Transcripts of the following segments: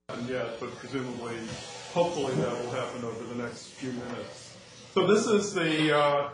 yet, but presumably, hopefully that will happen over the next few minutes. So this is the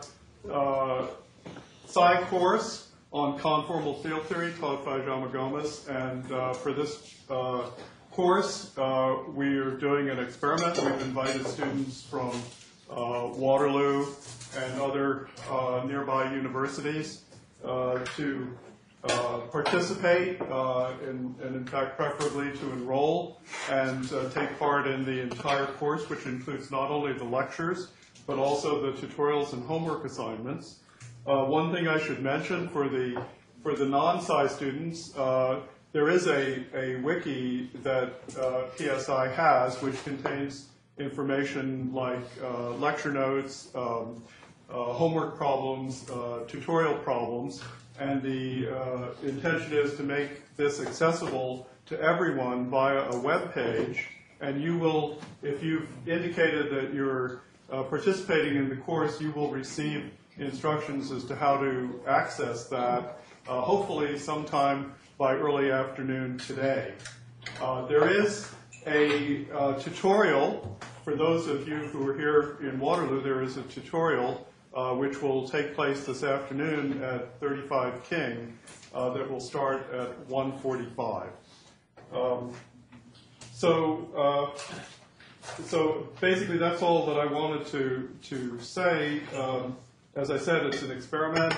Sci course on conformal field theory taught by Jaume Gomes, and for this course we are doing an experiment. We've invited students from Waterloo and other nearby universities to participate and in fact preferably to enroll and take part in the entire course, which includes not only the lectures but also the tutorials and homework assignments. One thing I should mention for the non-Sci students, there is a wiki that PSI has, which contains information like lecture notes, homework problems, tutorial problems, and the intention is to make this accessible to everyone via a web page. And you will, if you've indicated that you're participating in the course, you will receive instructions as to how to access that, hopefully sometime by early afternoon today. There is a tutorial. For those of you who are here in Waterloo, there is a tutorial which will take place this afternoon at 35 King that will start at 1:45. So basically that's all that I wanted to say. As I said, it's an experiment.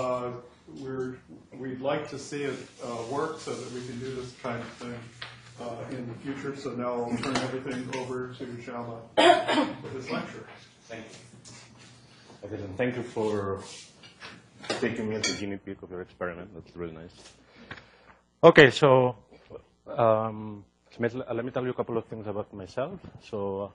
We'd like to see it work so that we can do this kind of thing in the future. So now I'll turn everything over to Jaume for his lecture. Thank you. Okay, then thank you for taking me as a guinea pig of your experiment. That's really nice. Okay, so let me tell you a couple of things about myself. So,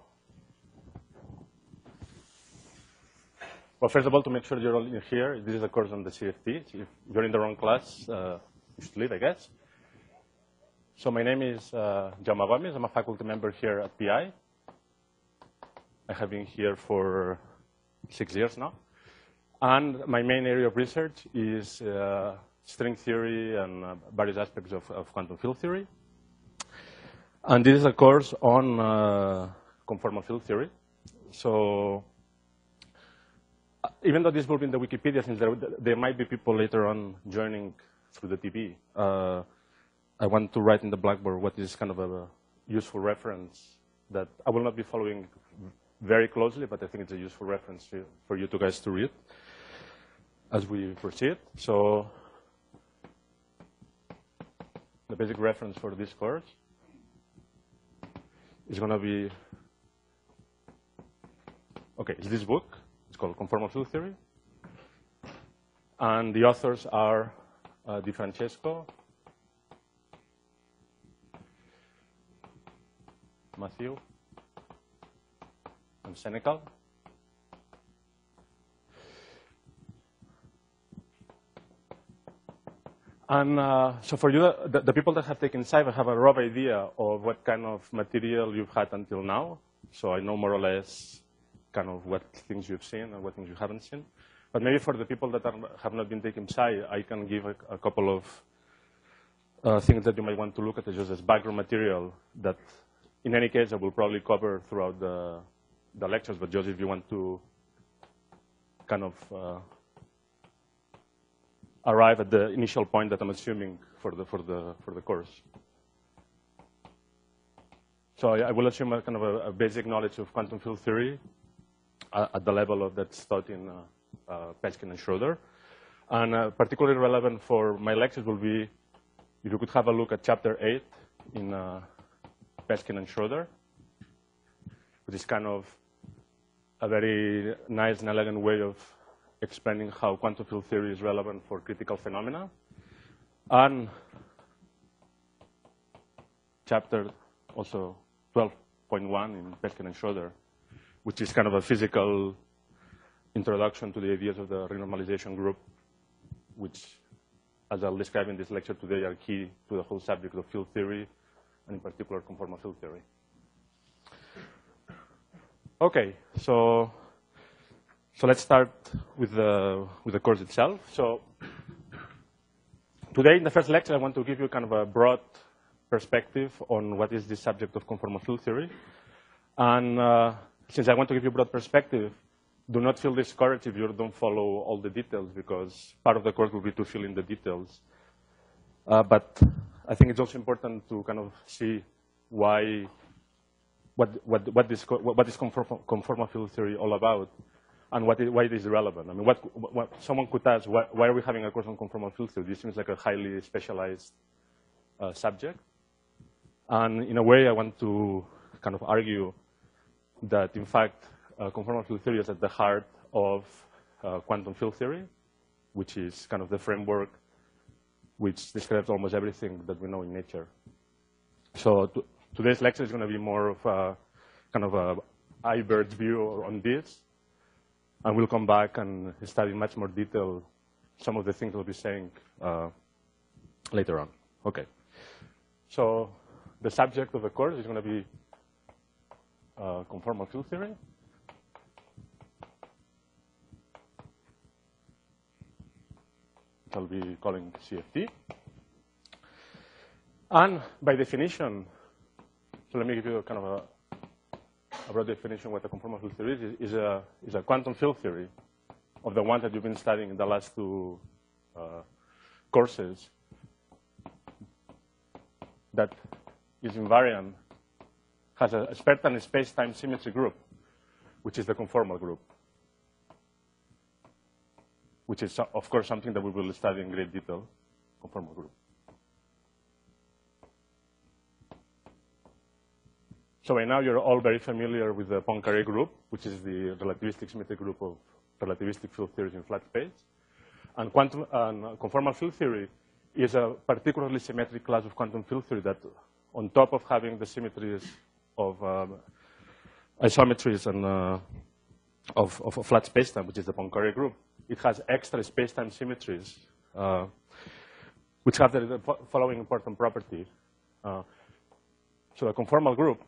well, first of all, to make sure you're all in here, this is a course on the CFT. If you're in the wrong class, you should leave, I guess. So my name is Jaume Gomes. I'm a faculty member here at PI. I have been here for 6 years now. And my main area of research is string theory and various aspects of quantum field theory. And this is a course on conformal field theory. So even though this will be in the Wikipedia, since there might be people later on joining through the TV, I want to write in the Blackboard what is kind of a useful reference that I will not be following very closely, but I think it's a useful reference for you two guys to read as we proceed. So the basic reference for this course is going to be, okay, it's this book. It's called Conformal Field Theory. And the authors are Di Francesco, Matthew, and Senecal. And so for you, the people that have taken Sci have a rough idea of what kind of material you've had until now. So I know more or less kind of what things you've seen and what things you haven't seen. But maybe for the people that have not been taking Sci, I can give a couple of things that you might want to look at just as background material that, in any case, I will probably cover throughout the lectures, but just if you want to kind of arrive at the initial point that I'm assuming for the course. So I will assume a kind of a basic knowledge of quantum field theory at the level of that's taught in Peskin and Schroeder. And particularly relevant for my lectures will be if you could have a look at chapter 8 in Peskin and Schroeder, which is kind of a very nice and elegant way of explaining how quantum field theory is relevant for critical phenomena. And chapter also 12.1 in Peskin and Schroeder, which is kind of a physical introduction to the ideas of the renormalization group, which, as I'll describe in this lecture today, are key to the whole subject of field theory, and in particular conformal field theory. Okay, so let's start with the course itself. So today in the first lecture, I want to give you kind of a broad perspective on what is the subject of conformal field theory. And since I want to give you a broad perspective, do not feel discouraged if you don't follow all the details, because part of the course will be to fill in the details. But I think it's also important to kind of see what is conformal field theory all about, and why it is relevant. I mean, what someone could ask, why are we having a course on conformal field theory? This seems like a highly specialized subject. And in a way, I want to kind of argue that, in fact, conformal field theory is at the heart of quantum field theory, which is kind of the framework which describes almost everything that we know in nature. So today's lecture is going to be more of a kind of a iBird's view on this. And we'll come back and study in much more detail some of the things we'll be saying later on. Okay. So the subject of the course is going to be conformal field theory. Which I'll be calling CFT. And by definition, so let me give you kind of a broad definition of what a conformal field theory is a quantum field theory of the one that you've been studying in the last two courses that is invariant, has a certain space-time symmetry group, which is the conformal group, which is, of course, something that we will study in great detail, conformal group. So by now, you're all very familiar with the Poincare group, which is the relativistic symmetric group of relativistic field theories in flat space. And conformal field theory is a particularly symmetric class of quantum field theory that, on top of having the symmetries of isometries and of flat spacetime, which is the Poincare group, it has extra spacetime symmetries, which have the following important property. So the conformal group,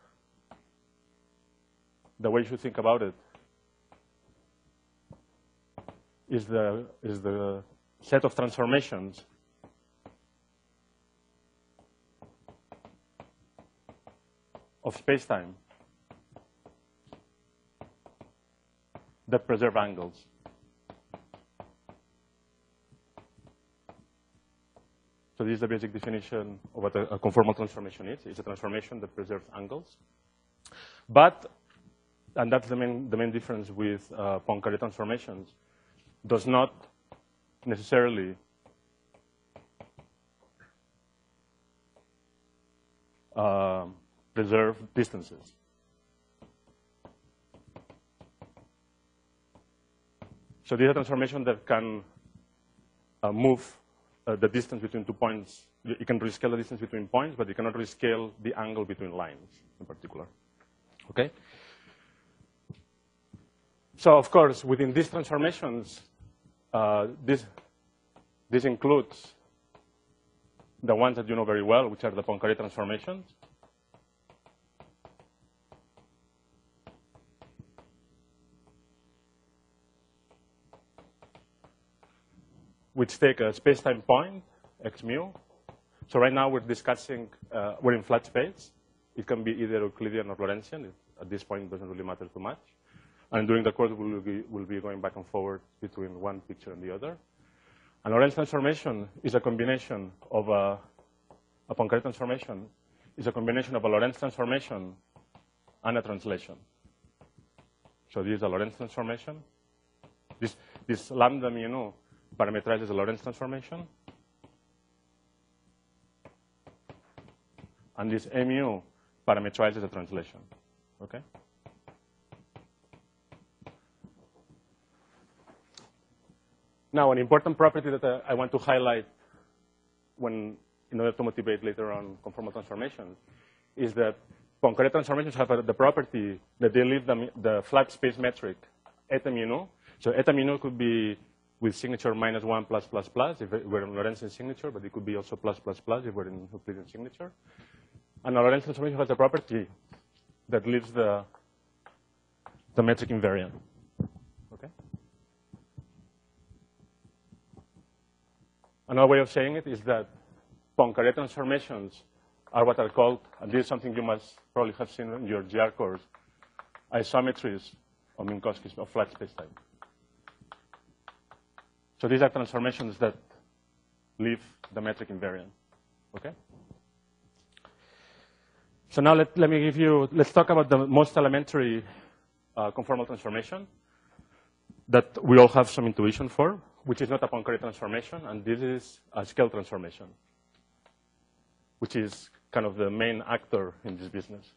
the way you should think about it, is the set of transformations of spacetime that preserve angles. So this is the basic definition of what a conformal transformation is. It's a transformation that preserves angles. But, and that's the main difference with Poincare transformations, does not necessarily preserve distances. So this is a transformation that can move the distance between 2 points. You can rescale the distance between points, but you cannot rescale the angle between lines in particular. Okay? So, of course, within these transformations, this includes the ones that you know very well, which are the Poincare transformations. Which take a space-time point, x mu. So right now we're discussing, we're in flat space. It can be either Euclidean or Lorentzian. At this point, it doesn't really matter too much. And during the course, we'll be going back and forward between one picture and the other. And Lorentz transformation is a combination of a Poincare transformation is a combination of a Lorentz transformation and a translation. So this is a Lorentz transformation. This lambda mu nu parameterizes a Lorentz transformation. And this mu parameterizes a translation. Okay? Now, an important property that I want to highlight in order to motivate later on conformal transformations is that Poincare transformations have the property that they leave the flat space metric eta mu nu. So eta mu nu could be with signature -1 plus plus plus if we're in Lorentzian signature, but it could be also plus plus plus if we're in Euclidean signature. And a Lorentz transformation has the property that leaves the metric invariant. Okay? Another way of saying it is that Poincare transformations are what are called, and this is something you must probably have seen in your GR course, isometries of Minkowski's of flat spacetime. So these are transformations that leave the metric invariant. Okay? So now let's talk about the most elementary conformal transformation that we all have some intuition for, which is not a Poincare transformation, and this is a scale transformation, which is kind of the main actor in this business.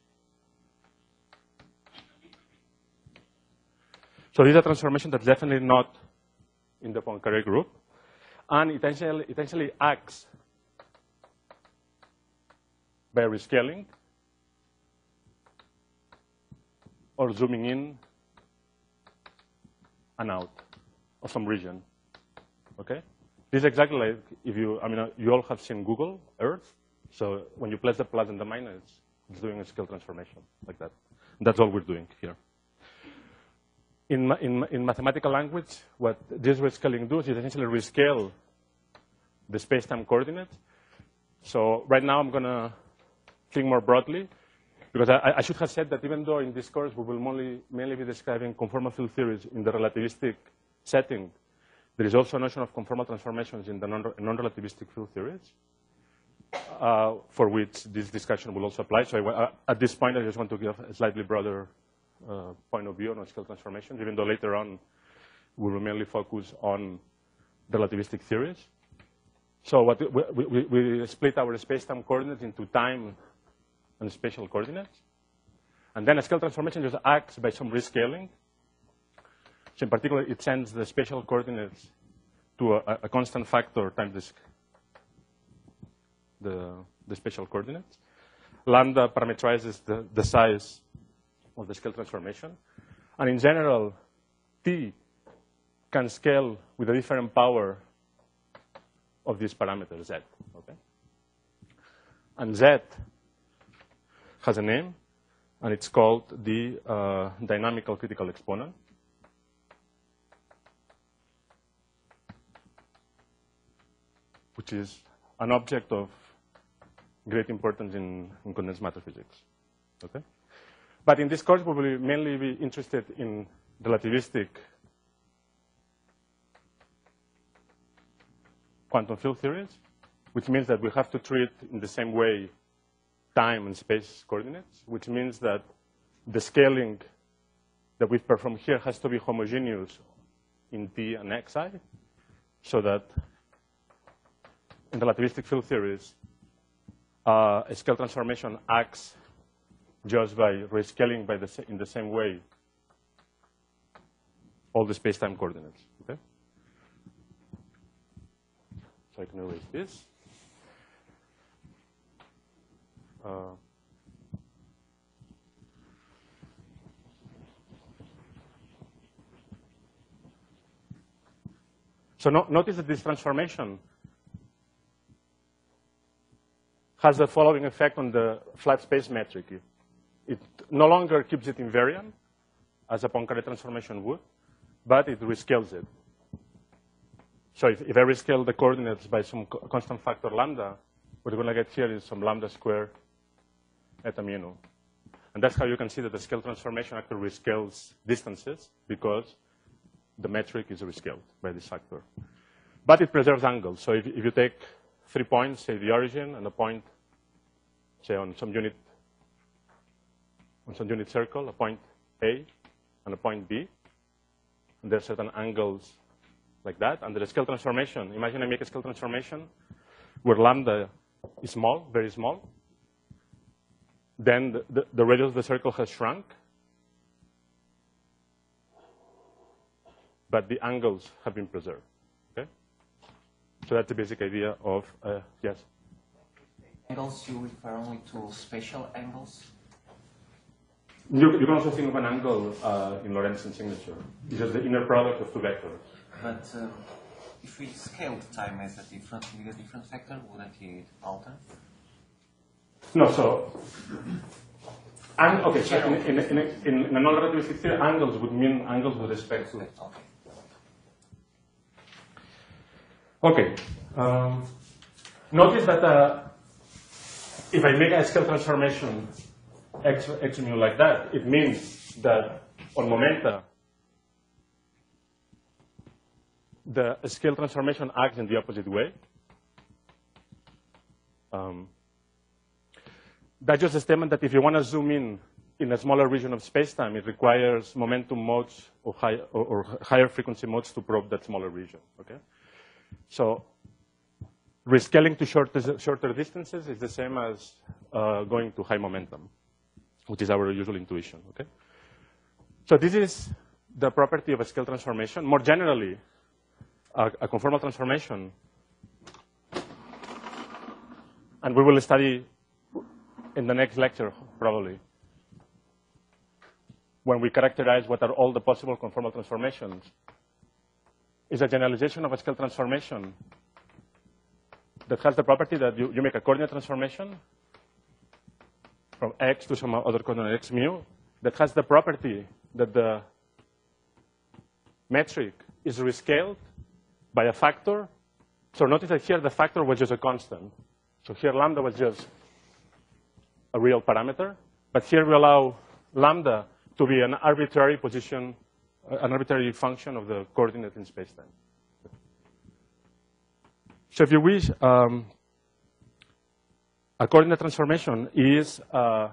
So this is a transformation that's definitely not in the Poincare group, and it essentially acts by rescaling or zooming in and out of some region. Okay? This is exactly like if you all have seen Google Earth. So when you place the plus and the minus, it's doing a scale transformation like that. And that's all we're doing here. In mathematical language, what this rescaling does is essentially rescale the space-time coordinates. So right now I'm going to think more broadly, because I should have said that even though in this course we will mainly be describing conformal field theories in the relativistic setting, there is also a notion of conformal transformations in the non-relativistic field theories, for which this discussion will also apply. So at this point, I just want to give a slightly broader point of view on scale transformations, even though later on we will mainly focus on the relativistic theories. So what we split our space-time coordinates into time and spatial coordinates. And then a scale transformation just acts by some rescaling. So in particular, it sends the spatial coordinates to a constant factor times the spatial coordinates. Lambda parameterizes the size of the scale transformation. And in general, T can scale with a different power of this parameter, Z. Okay? And Z has a name, and it's called the dynamical critical exponent. Which is an object of great importance in condensed matter physics. Okay? But in this course, we will mainly be interested in relativistic quantum field theories, which means that we have to treat in the same way time and space coordinates, which means that the scaling that we perform here has to be homogeneous in T and Xi, so that in relativistic field theories, a scale transformation acts just by rescaling in the same way all the space-time coordinates. Okay? So I can erase this. So notice that this transformation has the following effect on the flat space metric. It no longer keeps it invariant, as a Poincare transformation would, but it rescales it. So if I rescale the coordinates by some constant factor lambda, what we're going to get here is some lambda squared eta mu nu. And that's how you can see that the scale transformation actually rescales distances, because the metric is rescaled by this factor. But it preserves angles. So if you take 3 points, say the origin, and a point, say on some unit circle, a point A and a point B, and there are certain angles like that. And the scale transformation, imagine I make a scale transformation where lambda is small, very small. Then the radius of the circle has shrunk, but the angles have been preserved. Okay? So that's the basic idea of, yes? Angles, you refer only to spatial angles? You can also think of an angle in Lorentzian signature. It's just the inner product of two vectors. But if we scaled time as a different vector, wouldn't it alter? No, so, okay, so in a non-relativistic theory, angles would mean angles with respect to. Okay. Notice that if I make a scale transformation x mu like that, it means that on momenta, the scale transformation acts in the opposite way. That's just a statement that if you want to zoom in a smaller region of space-time, it requires momentum modes or higher frequency modes to probe that smaller region, okay? So rescaling to shorter distances is the same as going to high momentum, which is our usual intuition, okay? So this is the property of a scale transformation. More generally, a conformal transformation, and we will study in the next lecture, probably, when we characterize what are all the possible conformal transformations, is a generalization of a scale transformation that has the property that you make a coordinate transformation from x to some other coordinate x mu that has the property that the metric is rescaled by a factor. So notice that here the factor was just a constant. So here lambda was just a real parameter. But here we allow lambda to be an arbitrary position, an arbitrary function of the coordinate in space-time. So if you wish, a coordinate transformation is a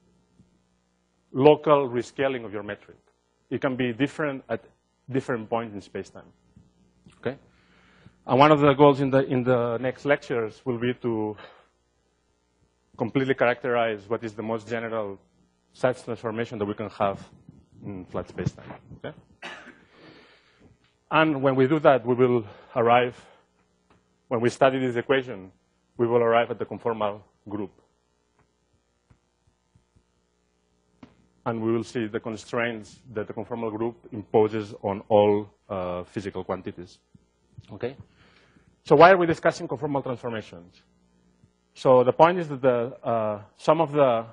local rescaling of your metric. It can be different at different points in space-time. Okay? And one of the goals in the next lectures will be to completely characterize what is the most general such transformation that we can have in flat space-time. Okay? And when we do that, we will arrive, when we study this equation, we will arrive at the conformal group. And we will see the constraints that the conformal group imposes on all physical quantities. Okay? So why are we discussing conformal transformations? So the point is that some of the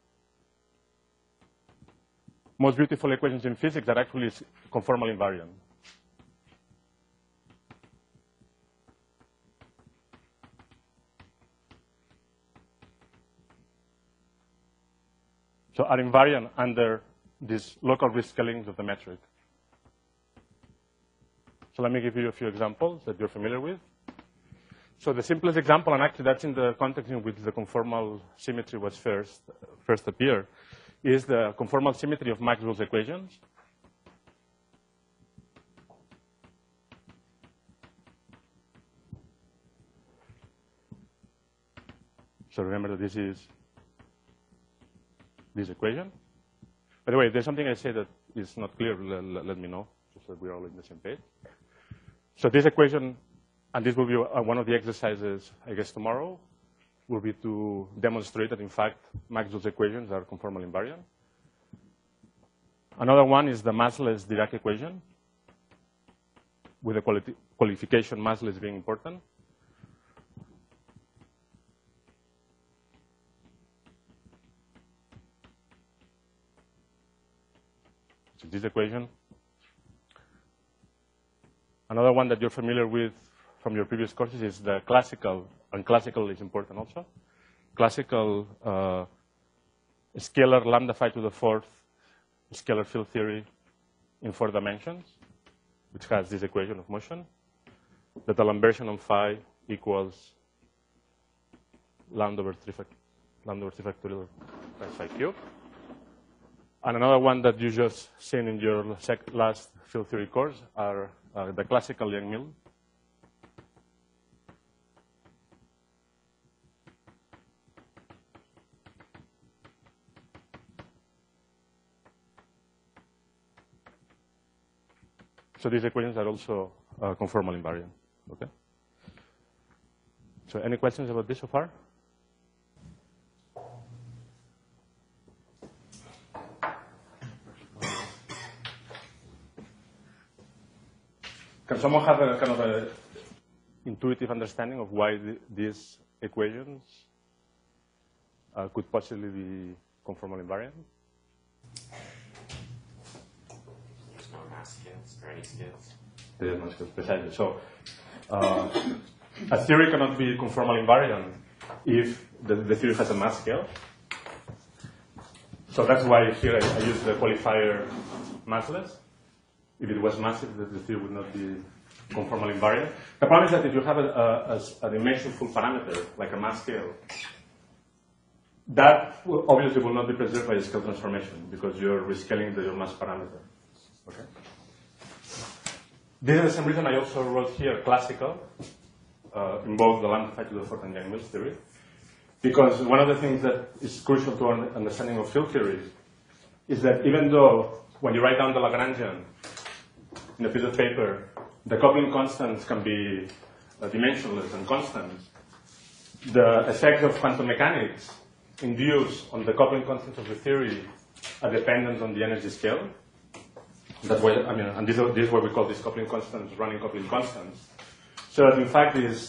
most beautiful equations in physics are actually conformal invariant. So are invariant under these local rescalings of the metric. So let me give you a few examples that you're familiar with. So the simplest example, and actually that's in the context in which the conformal symmetry was first appeared, is the conformal symmetry of Maxwell's equations. So remember that this is this equation. By the way, if there's something I say that is not clear, let me know, just so that we're all on the same page. So this equation, and this will be one of the exercises, I guess, tomorrow, will be to demonstrate that, in fact, Maxwell's equations are conformal invariant. Another one is the massless Dirac equation, with the qualification massless being important. So this equation. Another one that you're familiar with from your previous courses is the classical, and classical is important also. Classical scalar lambda phi to the fourth scalar field theory in 4 dimensions, which has this equation of motion, that the Lambertian on phi equals lambda over 3 factorial times phi cube. And another one that you just seen in your last field theory course are the classical Yang-Mills. So these equations are also conformal invariant. Okay. So any questions about this so far? Can someone have a kind of an intuitive understanding of why these equations could possibly be conformal invariant? There's no mass scales or any scales. There's no scales, precisely. So a theory cannot be conformal invariant if the theory has a mass scale. So that's why here I use the qualifier massless. If it was massive, the theory would not be conformal invariant. The problem is that if you have a dimensionful parameter, like a mass scale, that obviously will not be preserved by a scale transformation because you're rescaling your mass parameter. Okay? This is the same reason I also wrote here classical in both the lambda phi to the fourth and Yang-Mills theory. Because one of the things that is crucial to our understanding of field theory is that even though when you write down the Lagrangian in a piece of paper, the coupling constants can be dimensionless and constant, the effects of quantum mechanics induce on the coupling constants of the theory are dependent on the energy scale. That's why, and this is what we call these coupling constants running coupling constants. So that in fact is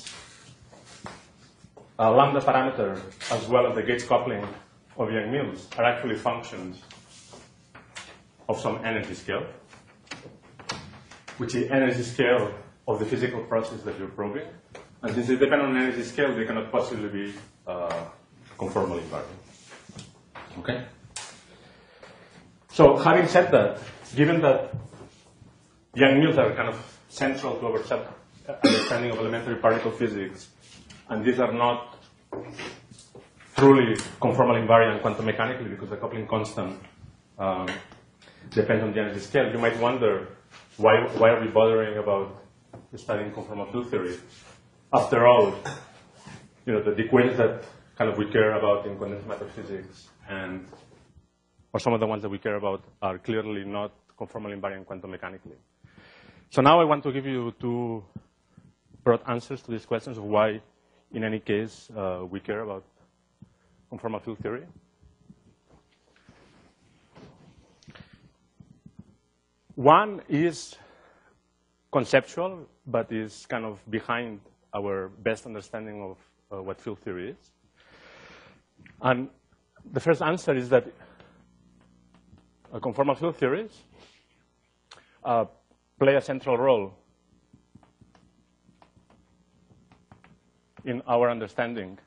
a lambda parameter as well as the gauge coupling of Yang-Mills are actually functions of some energy scale, which is energy scale of the physical process that you're probing. And since they depend on energy scale, they cannot possibly be conformal invariant. Okay? So having said that, given that Yang-Mills are kind of central to our understanding of elementary particle physics, and these are not truly conformal invariant quantum mechanically because the coupling constant depends on the energy scale, you might wonder why are we bothering about studying conformal field theory? After all, the equations that kind of we care about in condensed matter physics or some of the ones that we care about are clearly not conformal invariant quantum mechanically. So now I want to give you two broad answers to these questions of why, in any case, we care about conformal field theory. One is conceptual, but is kind of behind our best understanding of what field theory is. And the first answer is that conformal field theories play a central role in our understanding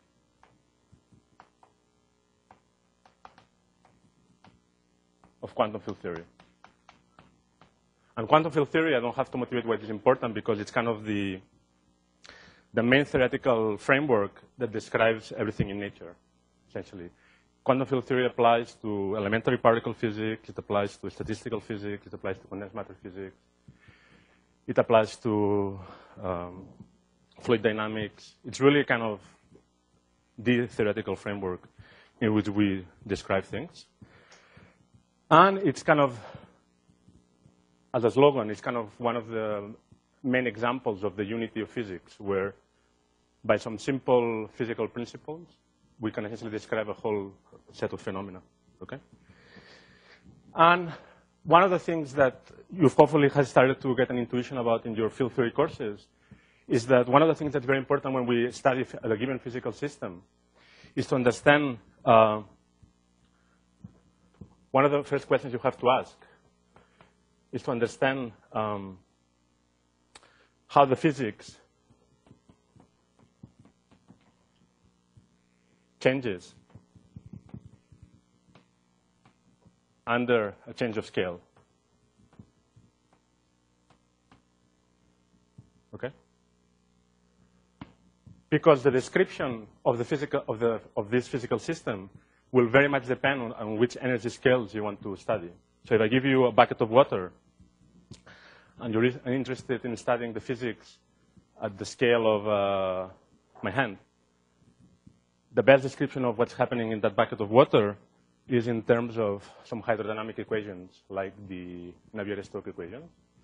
of quantum field theory. And quantum field theory, I don't have to motivate why it is important because it's kind of the main theoretical framework that describes everything in nature, essentially. Quantum field theory applies to elementary particle physics, it applies to statistical physics, it applies to condensed matter physics, it applies to fluid dynamics. It's really kind of the theoretical framework in which we describe things. And it's kind of, as a slogan, it's kind of one of the main examples of the unity of physics, where by some simple physical principles, we can essentially describe a whole set of phenomena, okay? And one of the things that you've hopefully has started to get an intuition about in your field theory courses is that one of the things that's very important when we study a given physical system is to understand one of the first questions you have to ask is to understand how the physics changes under a change of scale. Okay? Because the description of the physical of this physical system will very much depend on which energy scales you want to study. So if I give you a bucket of water and you're interested in studying the physics at the scale of my hand, the best description of what's happening in that bucket of water is in terms of some hydrodynamic equations, like the Navier-Stokes equation.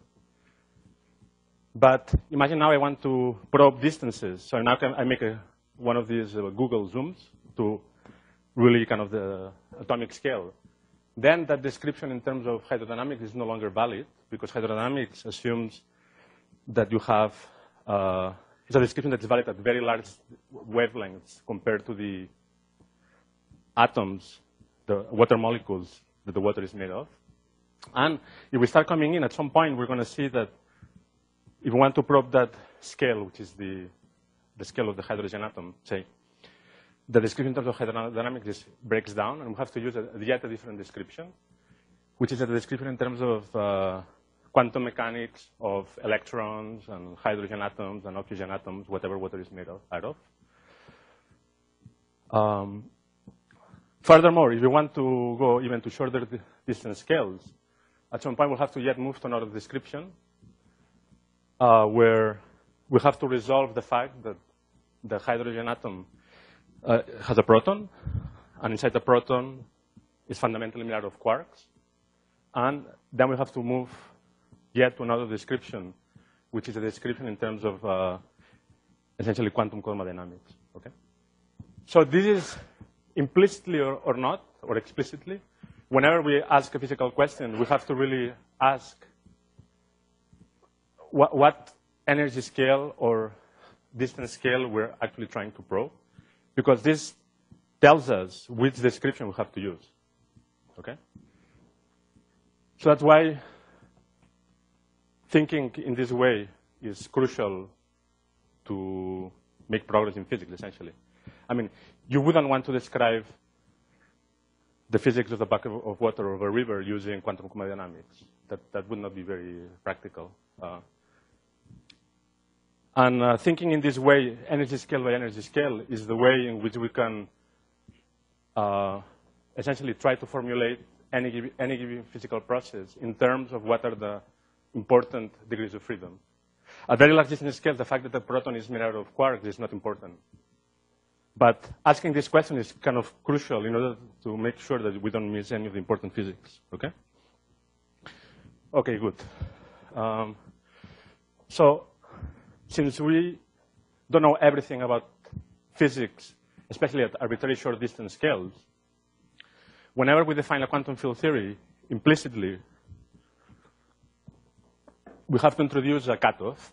But imagine now I want to probe distances. So now I make one of these Google Zooms to really kind of the atomic scale. Then that description in terms of hydrodynamics is no longer valid, because hydrodynamics assumes that you have it's a description that is valid at very large wavelengths compared to the atoms, the water molecules that the water is made of. And if we start coming in, at some point, we're going to see that if we want to probe that scale, which is the scale of the hydrogen atom, say, the description in terms of hydrodynamics breaks down, and we have to use yet a different description, which is a description in terms of quantum mechanics of electrons and hydrogen atoms and oxygen atoms, whatever water is made out of. Furthermore, if you want to go even to shorter distance scales, at some point we'll have to yet move to another description where we have to resolve the fact that the hydrogen atom has a proton, and inside the proton is fundamentally made out of quarks. And then we have to move yet to another description, which is a description in terms of essentially quantum cosmodynamics. Okay? So this is implicitly or not, or explicitly, whenever we ask a physical question, we have to really ask what energy scale or distance scale we're actually trying to probe, because this tells us which description we have to use. Okay? So that's why thinking in this way is crucial to make progress in physics, essentially. I mean, you wouldn't want to describe the physics of the back of water of a river using quantum cosmodynamics. That would not be very practical. And thinking in this way, energy scale by energy scale, is the way in which we can essentially try to formulate any given physical process in terms of what are the important degrees of freedom. At very large distance scale, the fact that the proton is made out of quarks is not important. But asking this question is kind of crucial in order to make sure that we don't miss any of the important physics. Okay? Okay, good. So since we don't know everything about physics, especially at arbitrary short distance scales, whenever we define a quantum field theory, implicitly, we have to introduce a cutoff.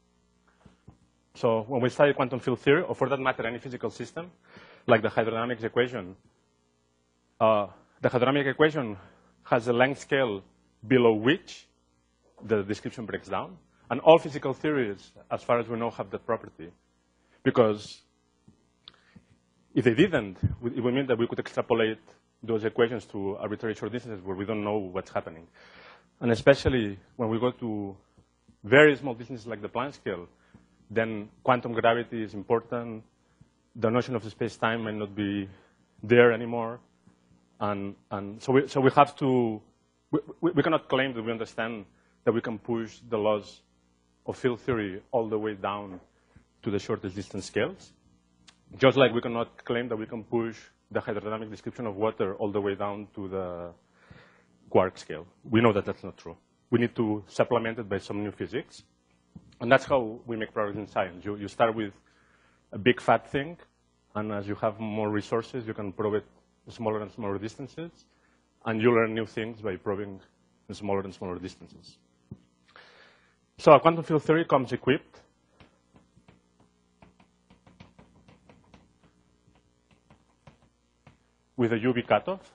So when we study quantum field theory, or for that matter, any physical system, like the hydrodynamics equation, the hydrodynamic equation has a length scale below which the description breaks down. And all physical theories, as far as we know, have that property. Because if they didn't, it would mean that we could extrapolate those equations to arbitrary short distances where we don't know what's happening. And especially when we go to very small distances like the Planck scale, then quantum gravity is important. The notion of space-time may not be there anymore. And so we have to, we cannot claim that we understand that we can push the laws of field theory all the way down to the shortest distance scales. Just like we cannot claim that we can push the hydrodynamic description of water all the way down to the quark scale. We know that that's not true. We need to supplement it by some new physics. And that's how we make progress in science. You start with a big fat thing, and as you have more resources, you can probe it smaller and smaller distances, and you learn new things by probing in smaller and smaller distances. So a quantum field theory comes equipped with a UV cutoff,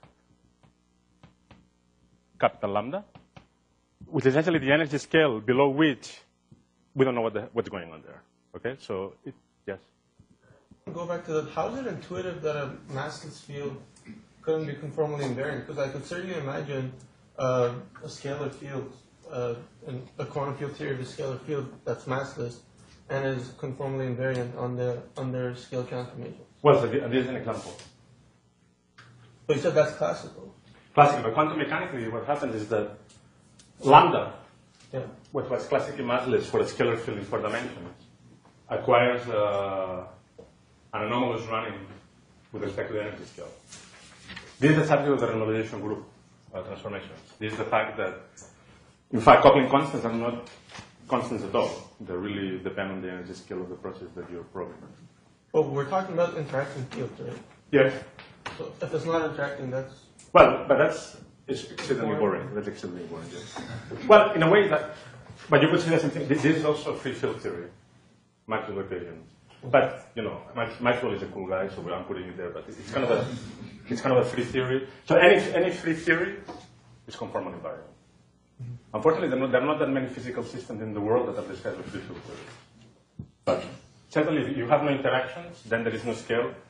capital lambda, which is essentially the energy scale below which we don't know what's going on there. Okay, so yes. Go back to that. How is it intuitive that a massless field couldn't be conformally invariant? Because I could certainly imagine a scalar field, a quantum field theory of a scalar field that's massless and is conformally invariant under scale transformations. Well, so this is an example. But you said that's classical. Classical, but quantum mechanically, what happens is that lambda, Yeah. what was classically massless for a scalar field in 4 dimensions, acquires an anomalous running with respect to the energy scale. This is the subject of the renormalization group transformations. This is the fact that, in fact, coupling constants are not constants at all. They really depend on the energy scale of the process that you're probing. Well, we're talking about interacting fields, right? Yes. So if it's not interacting, that's... Well, but that's exceedingly boring. That's exceedingly boring, yes. Well, in a way that, but you could say the same thing. This is also free field theory, Maxwell equations. But, you know, Maxwell is a cool guy, so I'm putting it there, but it's kind of a free theory. So any free theory is conformally invariant. Unfortunately, there are not that many physical systems in the world that have this kind of free field theory. But certainly, if you have no interactions, then there is no scale,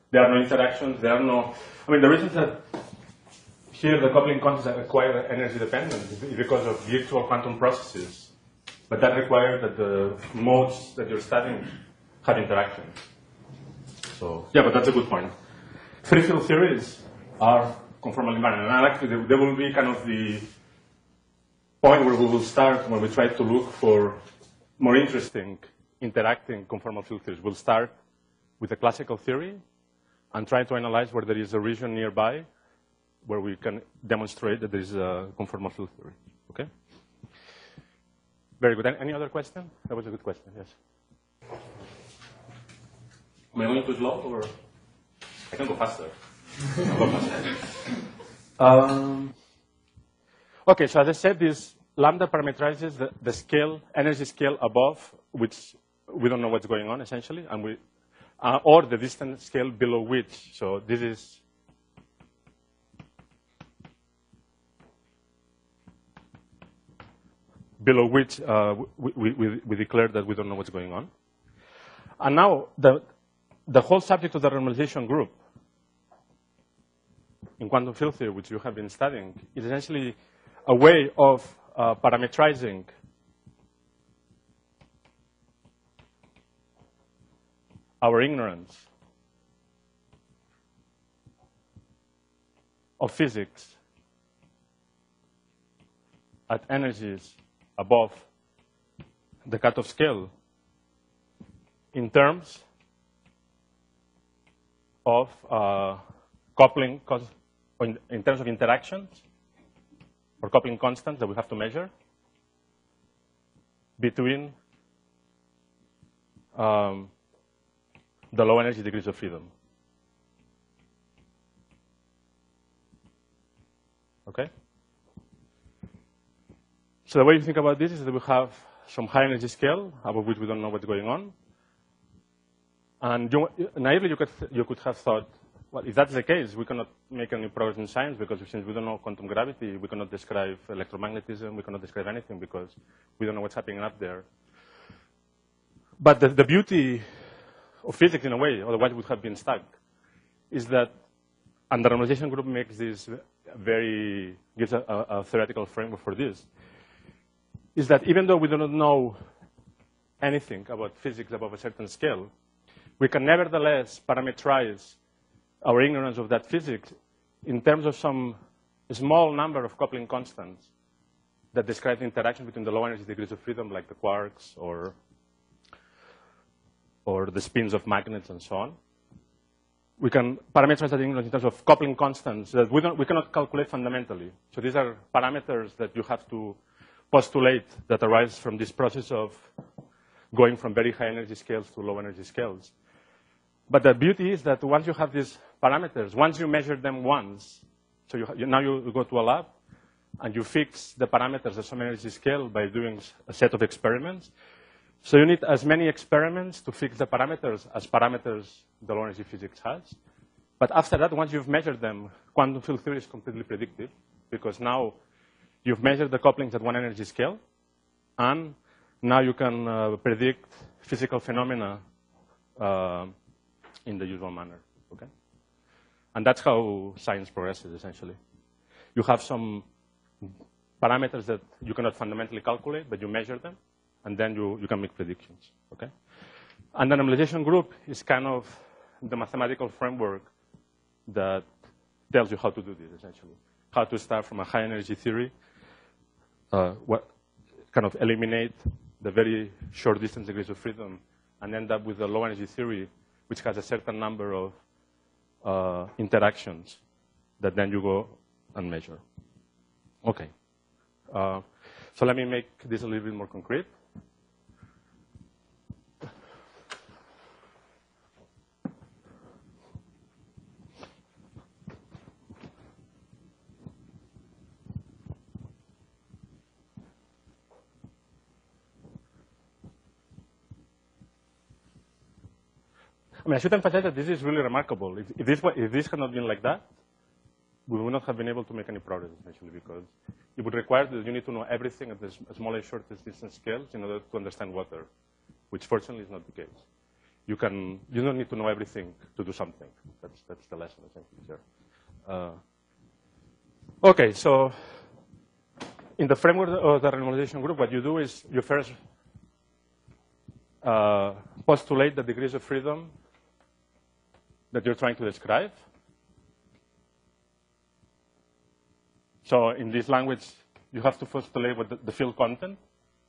There are no interactions. There are no. I mean, the reason that here the coupling constants acquire energy dependence is because of virtual quantum processes, but that requires that the modes that you're studying have interactions. So yeah, but that's a good point. Free field theories are conformal invariant, and actually they will be kind of the point where we will start when we try to look for more interesting interacting conformal field theories. We'll start with the classical theory and try to analyze where there is a region nearby where we can demonstrate that there is a conformal field theory. Okay? Very good. Any other question? That was a good question, yes. Am I going too slow, or I can go faster? I'll go faster. Okay, so as I said, this lambda parameterizes the scale, energy scale above, which we don't know what's going on, essentially, and or the distance scale below which. So this is below which we declare that we don't know what's going on. And now the whole subject of the normalization group in quantum field theory, which you have been studying, is essentially a way of parametrizing our ignorance of physics at energies above the cutoff scale in terms of coupling, in terms of interactions or coupling constants that we have to measure between the low energy degrees of freedom. Okay? So the way you think about this is that we have some high energy scale above which we don't know what's going on. And naively, you could have thought, well, if that's the case, we cannot make any progress in science because since we don't know quantum gravity, we cannot describe electromagnetism, we cannot describe anything because we don't know what's happening up there. But the beauty of physics, in a way, otherwise we would have been stuck, is that, and the normalization group makes this gives a theoretical framework for this, is that even though we do not know anything about physics above a certain scale, we can nevertheless parameterize our ignorance of that physics in terms of some small number of coupling constants that describe the interaction between the low energy degrees of freedom, like the quarks or the spins of magnets and so on. We can parameterize that ignorance in terms of coupling constants that we cannot calculate fundamentally. So these are parameters that you have to postulate that arise from this process of going from very high energy scales to low energy scales. But the beauty is that once you have these parameters, once you measure them once, so now you go to a lab and you fix the parameters at some energy scale by doing a set of experiments. So you need as many experiments to fix the parameters as parameters the low energy physics has. But after that, once you've measured them, quantum field theory is completely predictive because now you've measured the couplings at one energy scale, and now you can predict physical phenomena in the usual manner. Okay? And that's how science progresses, essentially. You have some parameters that you cannot fundamentally calculate, but you measure them, and then you can make predictions. Okay? And the normalization group is kind of the mathematical framework that tells you how to do this, essentially. How to start from a high energy theory, kind of eliminate the very short distance degrees of freedom, and end up with a low energy theory, which has a certain number of interactions that then you go and measure. Okay. So let me make this a little bit more concrete. I mean, I should emphasize that this is really remarkable. If this had not been like that, we would not have been able to make any progress, essentially, because it would require that you need to know everything at the smallest, shortest distance scales in order to understand water, which fortunately is not the case. you don't need to know everything to do something. That's the lesson, I think, here. Okay, so in the framework of the renormalization group, what you do is you first postulate the degrees of freedom that you're trying to describe. So in this language, you have to postulate what the field content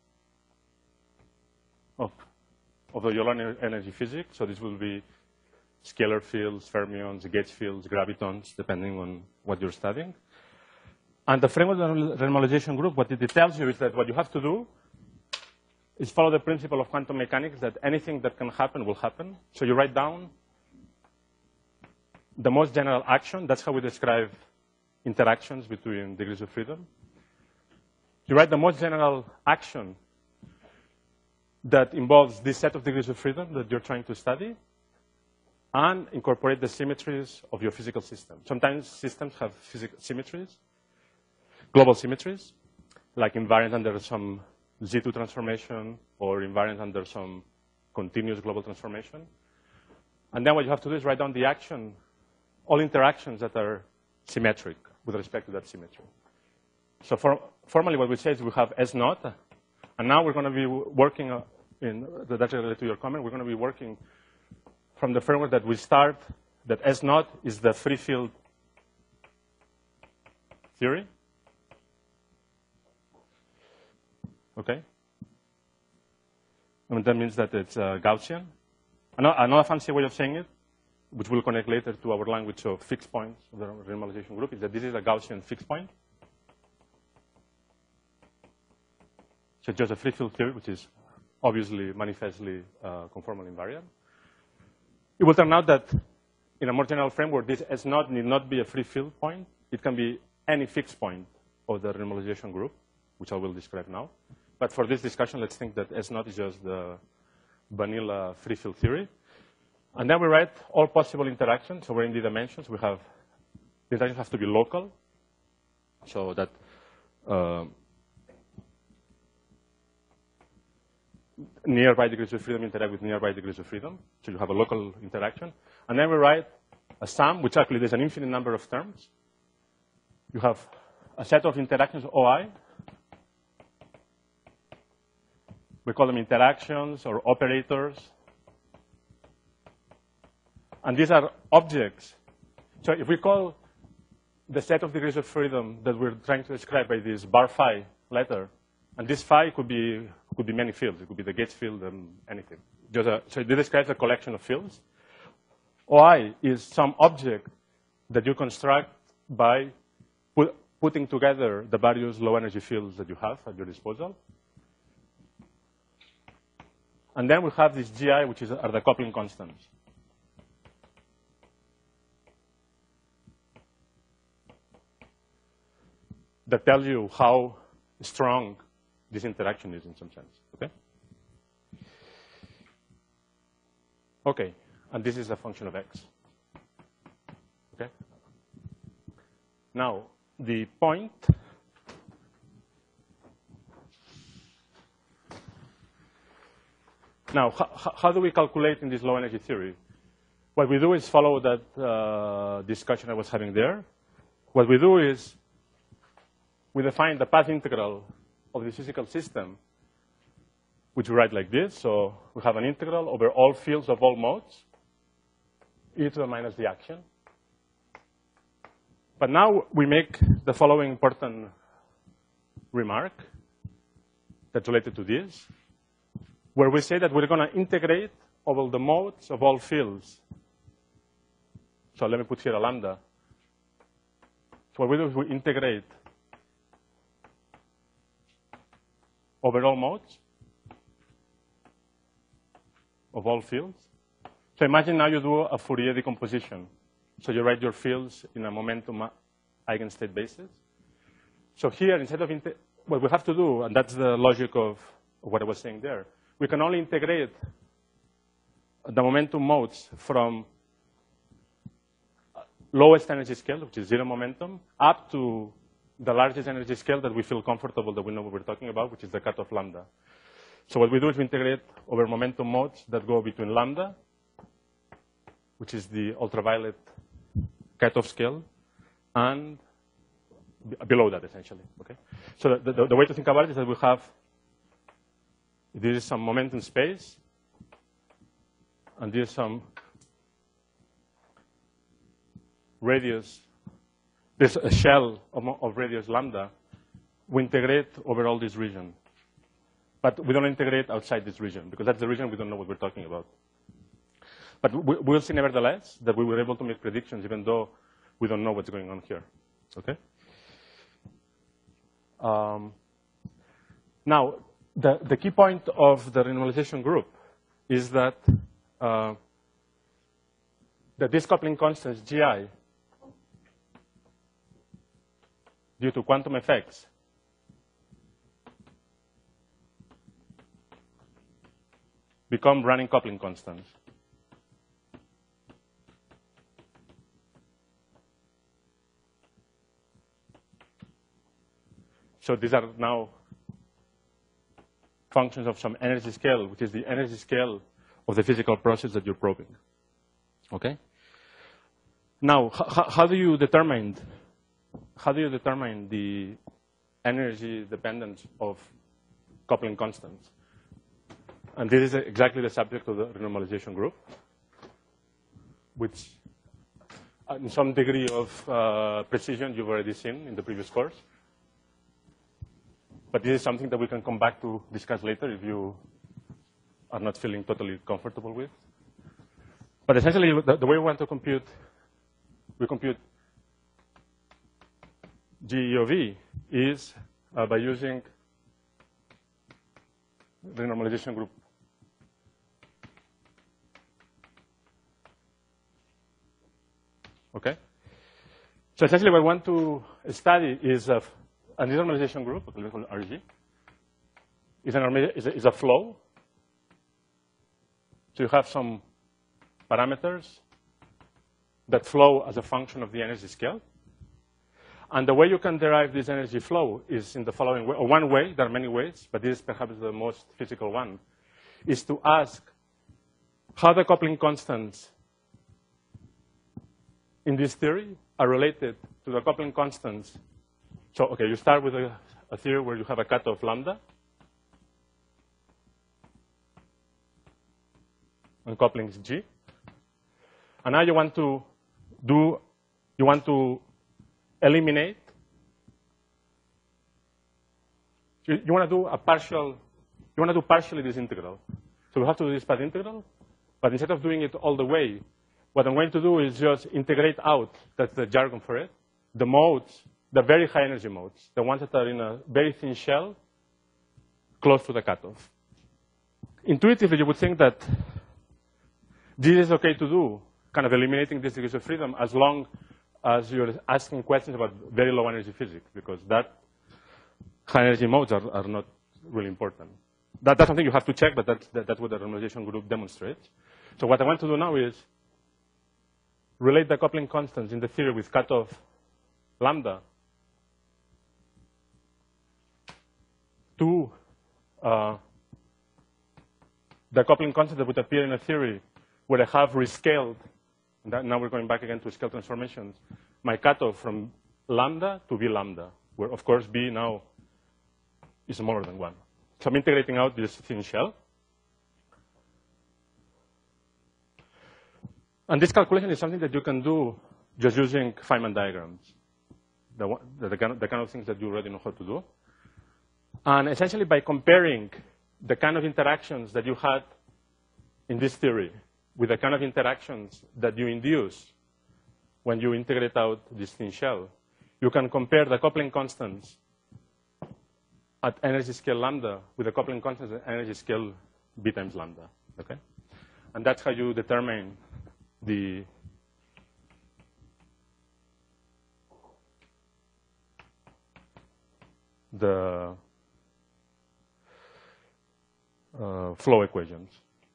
of the Euler energy physics. So this will be scalar fields, fermions, gauge fields, gravitons, depending on what you're studying. And the framework of the renormalization group, what it tells you is that what you have to do is follow the principle of quantum mechanics, that anything that can happen will happen. So you write down the most general action. That's how we describe interactions between degrees of freedom. You write the most general action that involves this set of degrees of freedom that you're trying to study, and incorporate the symmetries of your physical system. Sometimes systems have physical symmetries, global symmetries, like invariant under some Z2 transformation or invariant under some continuous global transformation. And then what you have to do is write down the action, all interactions that are symmetric with respect to that symmetry. So formally what we say is we have S naught, and now we're going to be working that's related to your comment, we're going to be working from the framework that we start, that S naught is the free field theory. Okay? And that means that it's Gaussian. Another fancy way of saying it, which will connect later to our language of fixed points of the renormalization group, is that this is a Gaussian fixed point. So just a free field theory, which is obviously manifestly conformal invariant. It will turn out that in a more general framework, this S naught need not be a free field point. It can be any fixed point of the renormalization group, which I will describe now. But for this discussion, let's think that S naught is just the vanilla free field theory. And then we write all possible interactions. So we're in the dimensions. We have, the interactions have to be local, so that nearby degrees of freedom interact with nearby degrees of freedom. So you have a local interaction. And then we write a sum, which actually there's an infinite number of terms. You have a set of interactions, OI. We call them interactions or operators. And these are objects. So if we call the set of degrees of freedom that we're trying to describe by this bar phi letter, and this phi could be many fields. It could be the gauge field and anything. So it describes a collection of fields. OI is some object that you construct by putting together the various low energy fields that you have at your disposal. And then we have this GI, which are the coupling constants. That tells you how strong this interaction is in some sense, okay? Okay, and this is a function of x, okay? Now, the point, now, how do we calculate in this low energy theory? What we do is follow that discussion I was having there. What we do is we define the path integral of the physical system, which we write like this. So we have an integral over all fields of all modes, e to the minus the action. But now we make the following important remark that's related to this, where we say that we're going to integrate over the modes of all fields. So let me put here a lambda. So what we do is we integrate over all modes of all fields. So imagine now you do a Fourier decomposition. So you write your fields in a momentum eigenstate basis. So here, instead of, what we have to do, and that's the logic of what I was saying there, we can only integrate the momentum modes from lowest energy scale, which is 0 momentum, up to the largest energy scale that we feel comfortable, that we know what we're talking about, which is the cutoff lambda. So what we do is we integrate over momentum modes that go between lambda which is the ultraviolet cutoff scale, and below that, essentially. Okay? So the way to think about it is that we have, this is some momentum space, and this is some radius, there's a shell of radius lambda. We integrate over all this region. But we don't integrate outside this region, because that's the region we don't know what we're talking about. But we'll see, nevertheless, that we were able to make predictions, even though we don't know what's going on here. Okay? Now, the key point of the renormalization group is that this coupling constants, GI, due to quantum effects, become running coupling constants. So these are now functions of some energy scale, which is the energy scale of the physical process that you're probing. Okay? Now, how do you determine the energy dependence of coupling constants? And this is exactly the subject of the renormalization group, which in some degree of precision you've already seen in the previous course. But this is something that we can come back to discuss later if you are not feeling totally comfortable with. But essentially, the way we want to compute, we compute GE is by using the renormalization group. Okay? So essentially what we want to study is a renormalization group, we call it RG, is a flow. So you have some parameters that flow as a function of the energy scale. And the way you can derive this energy flow is in the following way, or one way, there are many ways, but this is perhaps the most physical one, is to ask how the coupling constants in this theory are related to the coupling constants. So, okay, you start with a theory where you have a cutoff lambda, and coupling is G. And now you want to eliminate, you want to do partially this integral. So we have to do this path integral, but instead of doing it all the way, what I'm going to do is just integrate out, that's the jargon for it, the modes, the very high energy modes, the ones that are in a very thin shell close to the cutoff. Intuitively, you would think that this is okay to do, kind of eliminating this degrees of freedom, as long as you're asking questions about very low energy physics, because that high energy modes are not really important. That's something you have to check, but that's what the renormalization group demonstrates. So what I want to do now is relate the coupling constants in the theory with cutoff lambda to the coupling constant that would appear in a theory where I have rescaled, now we're going back again to scale transformations, my cutoff from lambda to b lambda, where of course b now is smaller than 1. So I'm integrating out this thin shell. And this calculation is something that you can do just using Feynman diagrams, the kind of things that you already know how to do. And essentially by comparing the kind of interactions that you had in this theory with the kind of interactions that you induce when you integrate out this thin shell, you can compare the coupling constants at energy scale lambda with the coupling constants at energy scale b times lambda. Okay? And that's how you determine the flow equations,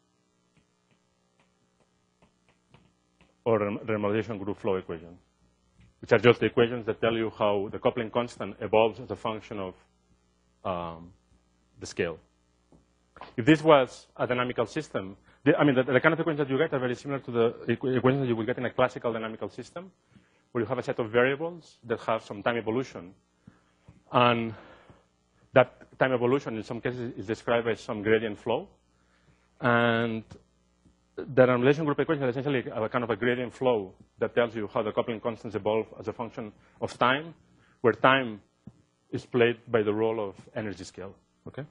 or renormalization group flow equations, which are just the equations that tell you how the coupling constant evolves as a function of the scale. If this was a dynamical system, the kind of equations that you get are very similar to the equations that you will get in a classical dynamical system, where you have a set of variables that have some time evolution. And that time evolution, in some cases, is described as some gradient flow. And the normalization group equation is essentially a kind of a gradient flow that tells you how the coupling constants evolve as a function of time, where time is played by the role of energy scale. Okay?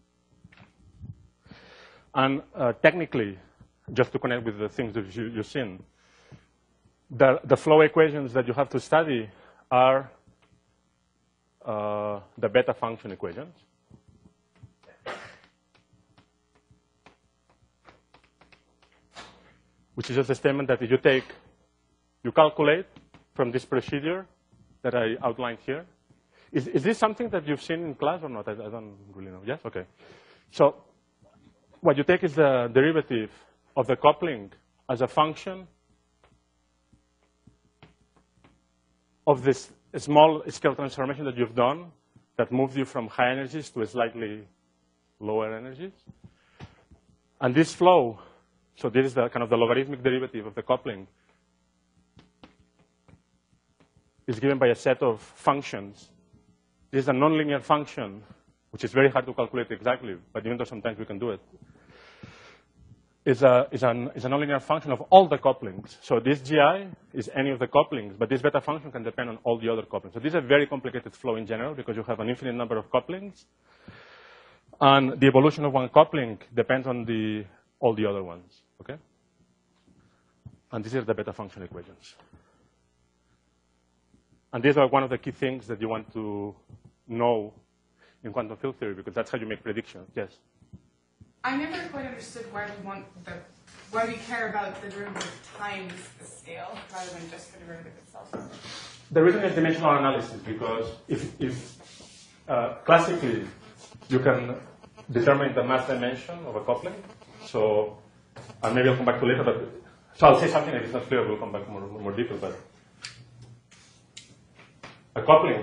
And technically, just to connect with the things that you've seen, the flow equations that you have to study are the beta function equations. Which is just a statement that if you calculate from this procedure that I outlined here. Is this something that you've seen in class or not? I don't really know. Yes? Okay. So what you take is the derivative of the coupling as a function of this small scale transformation that you've done that moves you from high energies to slightly lower energies. And this flow, so this is the kind of the logarithmic derivative of the coupling, is given by a set of functions. This is a nonlinear function, which is very hard to calculate exactly, but even though sometimes we can do it. Is a nonlinear function of all the couplings. So this GI is any of the couplings, but this beta function can depend on all the other couplings. So this is a very complicated flow in general because you have an infinite number of couplings. And the evolution of one coupling depends on all the other ones. Okay? And these are the beta function equations. And these are one of the key things that you want to know in quantum field theory because that's how you make predictions. Yes? I never quite understood why we care about the derivative times the scale rather than just the derivative itself. The reason is dimensional analysis because if classically you can determine the mass dimension of a coupling. So, and maybe I'll come back to later, but so I'll say something if it's not clear, we'll come back more deeper. But a coupling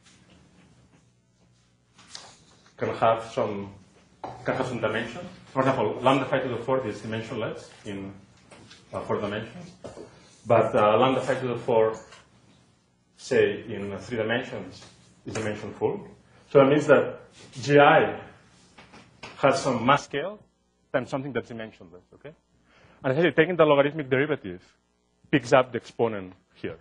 can have some dimension. For example, lambda phi to the fourth is dimensionless in 4 dimensions, but lambda phi to the 4, say, in 3 dimensions is dimension-full. So that means that GI has some mass scale times something that's dimensionless, okay? And essentially, taking the logarithmic derivative picks up the exponent here.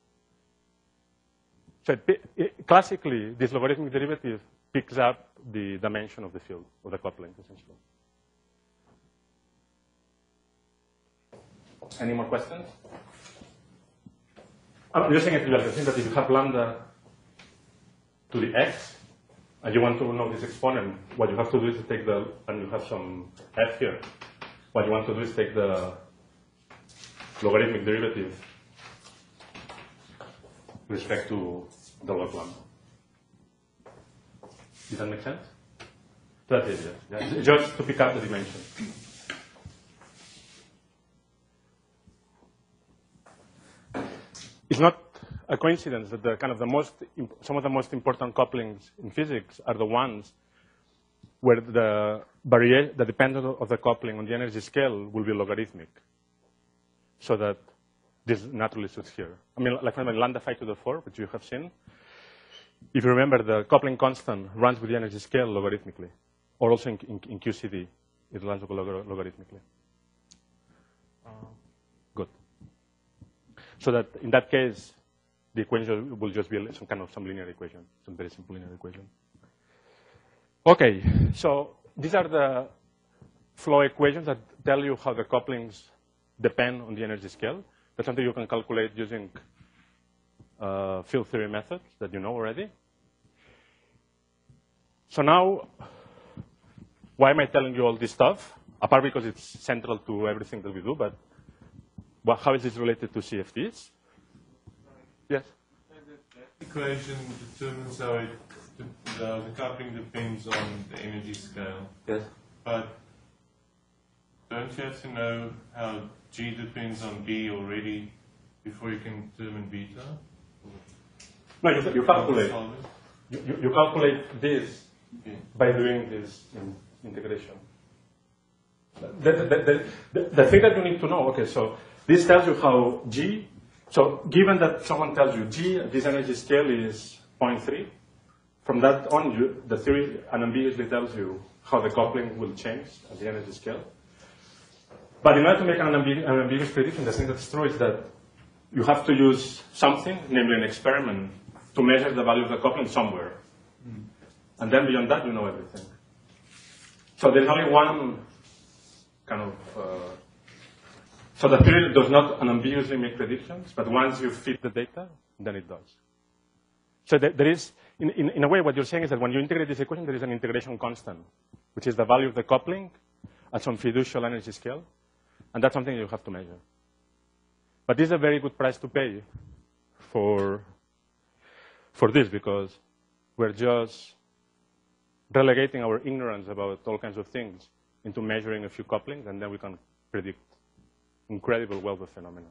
So classically, this logarithmic derivative picks up the dimension of the field, of the coupling, essentially. Any more questions? I'm just saying it to think that if you have lambda to the x, and you want to know this exponent, what you have to do is to take and you have some f here. What you want to do is take the logarithmic derivative with respect to the log lambda. Does that make sense? That's it, yeah. Just to pick up the dimension. It's not a coincidence that some of the most important couplings in physics are the ones where the dependence of the coupling on the energy scale will be logarithmic. So that this naturally suits here. I mean, like for example, lambda phi to the 4, which you have seen. If you remember, the coupling constant runs with the energy scale logarithmically. Or also in QCD, it runs logarithmically. Good. So that in that case, the equation will just be some linear equation, some very simple linear equation. Okay, so these are the flow equations that tell you how the couplings depend on the energy scale. That's something you can calculate using field theory methods that you know already. So now, why am I telling you all this stuff? Apart because it's central to everything that we do, but how is this related to CFTs? Yes? The equation determines how the coupling depends on the energy scale. Yes. But don't you have to know how G depends on B already before you can determine beta? No, you calculate. You calculate this by doing this integration. the thing that you need to know, okay, so this tells you how G, so given that someone tells you G, this energy scale is 0.3, from that on, the theory unambiguously tells you how the coupling will change at the energy scale. But in order to make an unambiguous prediction, the thing that's true is that you have to use something, namely an experiment, to measure the value of the coupling somewhere. And then beyond that, you know everything. So there's only one kind of, so the theory does not unambiguously make predictions, but once you fit the data, then it does. So there is, in a way, what you're saying is that when you integrate this equation, there is an integration constant, which is the value of the coupling at some fiducial energy scale, and that's something you have to measure. But this is a very good price to pay for this, because we're just relegating our ignorance about all kinds of things into measuring a few couplings, and then we can predict incredible wealth of phenomena.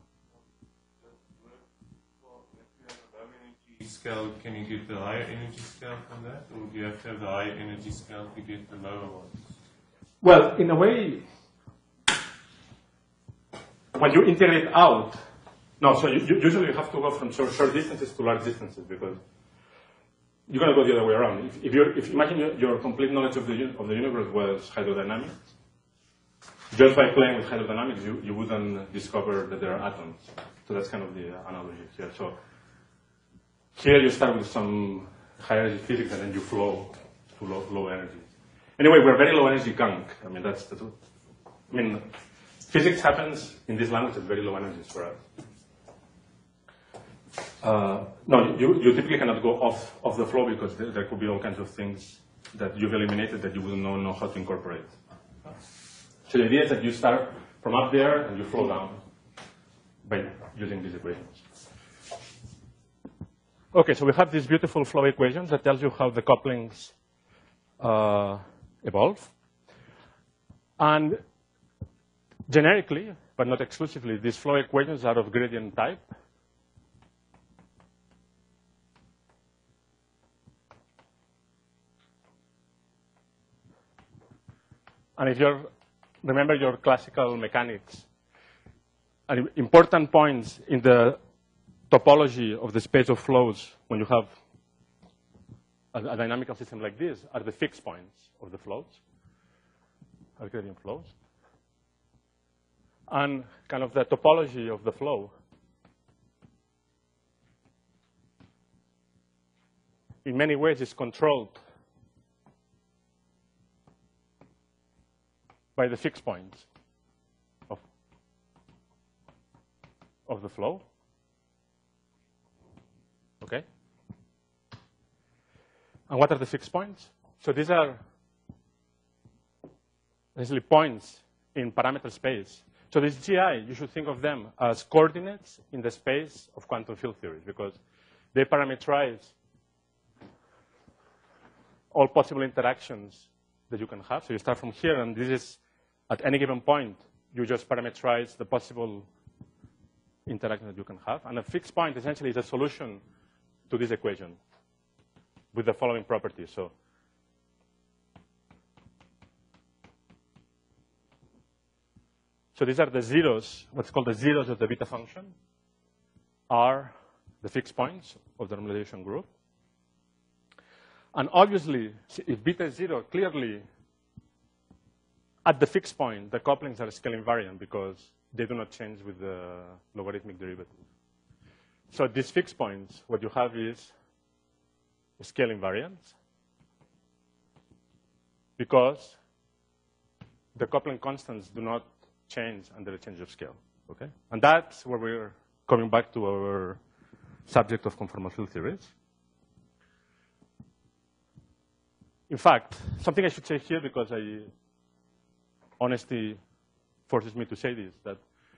Well, if you have a low energy scale, can you get the higher energy scale from that? Or do you have to have the higher energy scale to get the lower ones? Well, in a way, when you integrate out, no, so usually you have to go from short distances to large distances, because you're going to go the other way around. If imagine your complete knowledge of the universe was hydrodynamics, just by playing with hydrodynamics, you wouldn't discover that there are atoms. So that's kind of the analogy here. So here you start with some high energy physics, and then you flow to low energy. Anyway, we're very low energy gunk. I mean, that's the truth. I mean, physics happens in this language at very low energies for us. No, you typically cannot go off the flow, because there could be all kinds of things that you've eliminated that you wouldn't know how to incorporate. So the idea is that you start from up there and you flow down by using these equations. Okay, so we have these beautiful flow equations that tells you how the couplings evolve. And generically, but not exclusively, these flow equations are of gradient type. And if you remember your classical mechanics, and important points in the topology of the space of flows when you have a dynamical system like this are the fixed points of the flows, Arcadian flows. And kind of the topology of the flow in many ways is controlled by the fixed points of the flow. Okay? And what are the fixed points? So these are essentially points in parameter space. So this GI, you should think of them as coordinates in the space of quantum field theories, because they parameterize all possible interactions that you can have. So you start from here, and this is, at any given point, you just parameterize the possible interaction that you can have. And a fixed point essentially is a solution to this equation with the following properties. So these are the zeros, what's called the zeros of the beta function, are the fixed points of the normalization group. And obviously, if beta is 0, clearly, at the fixed point, the couplings are scale invariant because they do not change with the logarithmic derivative. So at these fixed points, what you have is scale invariance because the coupling constants do not change under a change of scale. Okay? And that's where we're coming back to our subject of conformal field theories. In fact, something I should say here, because honesty forces me to say this, that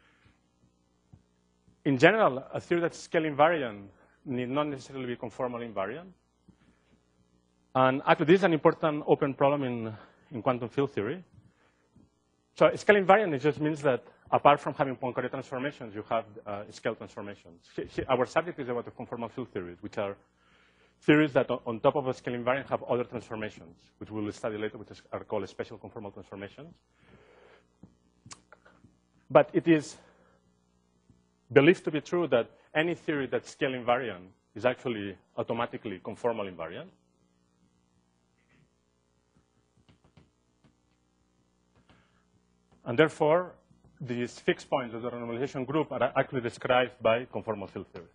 in general, a theory that's scale invariant need not necessarily be conformal invariant. And actually, this is an important open problem in quantum field theory. So scale invariant, it just means that apart from having Poincare transformations, you have scale transformations. Our subject is about the conformal field theories, which are theories that on top of a scale invariant have other transformations, which we'll study later, which are called special conformal transformations. But it is believed to be true that any theory that's scale invariant is actually automatically conformal invariant. And therefore, these fixed points of the renormalization group are actually described by conformal field theories.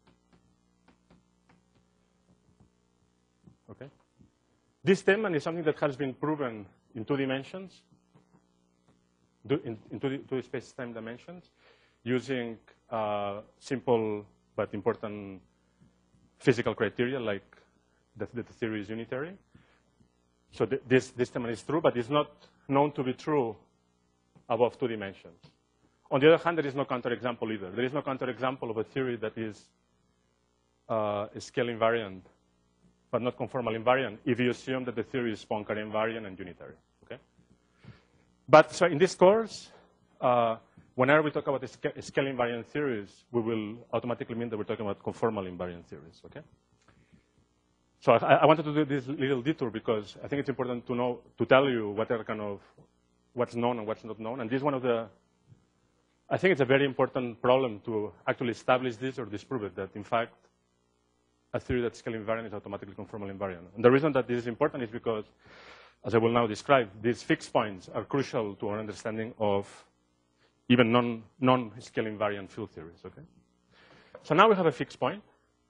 Okay? This statement is something that has been proven in 2 dimensions, in two space-time dimensions, using simple but important physical criteria, like that the theory is unitary. So this statement is true, but it's not known to be true above 2 dimensions. On the other hand, there is no counterexample either. There is no counterexample of a theory that is scale invariant, but not conformal invariant, if you assume that the theory is Poincare invariant and unitary. Okay? But so in this course, whenever we talk about scale invariant theories, we will automatically mean that we're talking about conformal invariant theories. Okay? So I wanted to do this little detour because I think it's important to know, to tell you what are kind of what's known and what's not known. And this is one of the, I think it's a very important problem to actually establish this or disprove it, that in fact, a theory that's scale invariant is automatically conformal invariant. And the reason that this is important is because, as I will now describe, these fixed points are crucial to our understanding of even non-scale invariant field theories, okay? So now we have a fixed point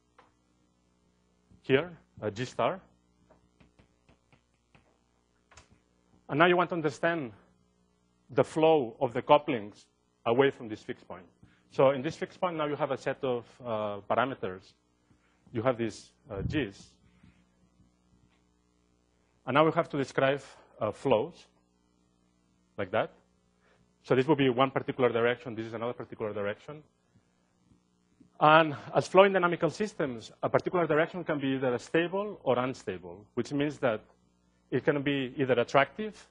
here, a G star. And now you want to understand the flow of the couplings away from this fixed point. So in this fixed point, now you have a set of parameters. You have these G's. And now we have to describe flows like that. So this will be one particular direction. This is another particular direction. And as flow in dynamical systems, a particular direction can be either stable or unstable, which means that it can be either attractive,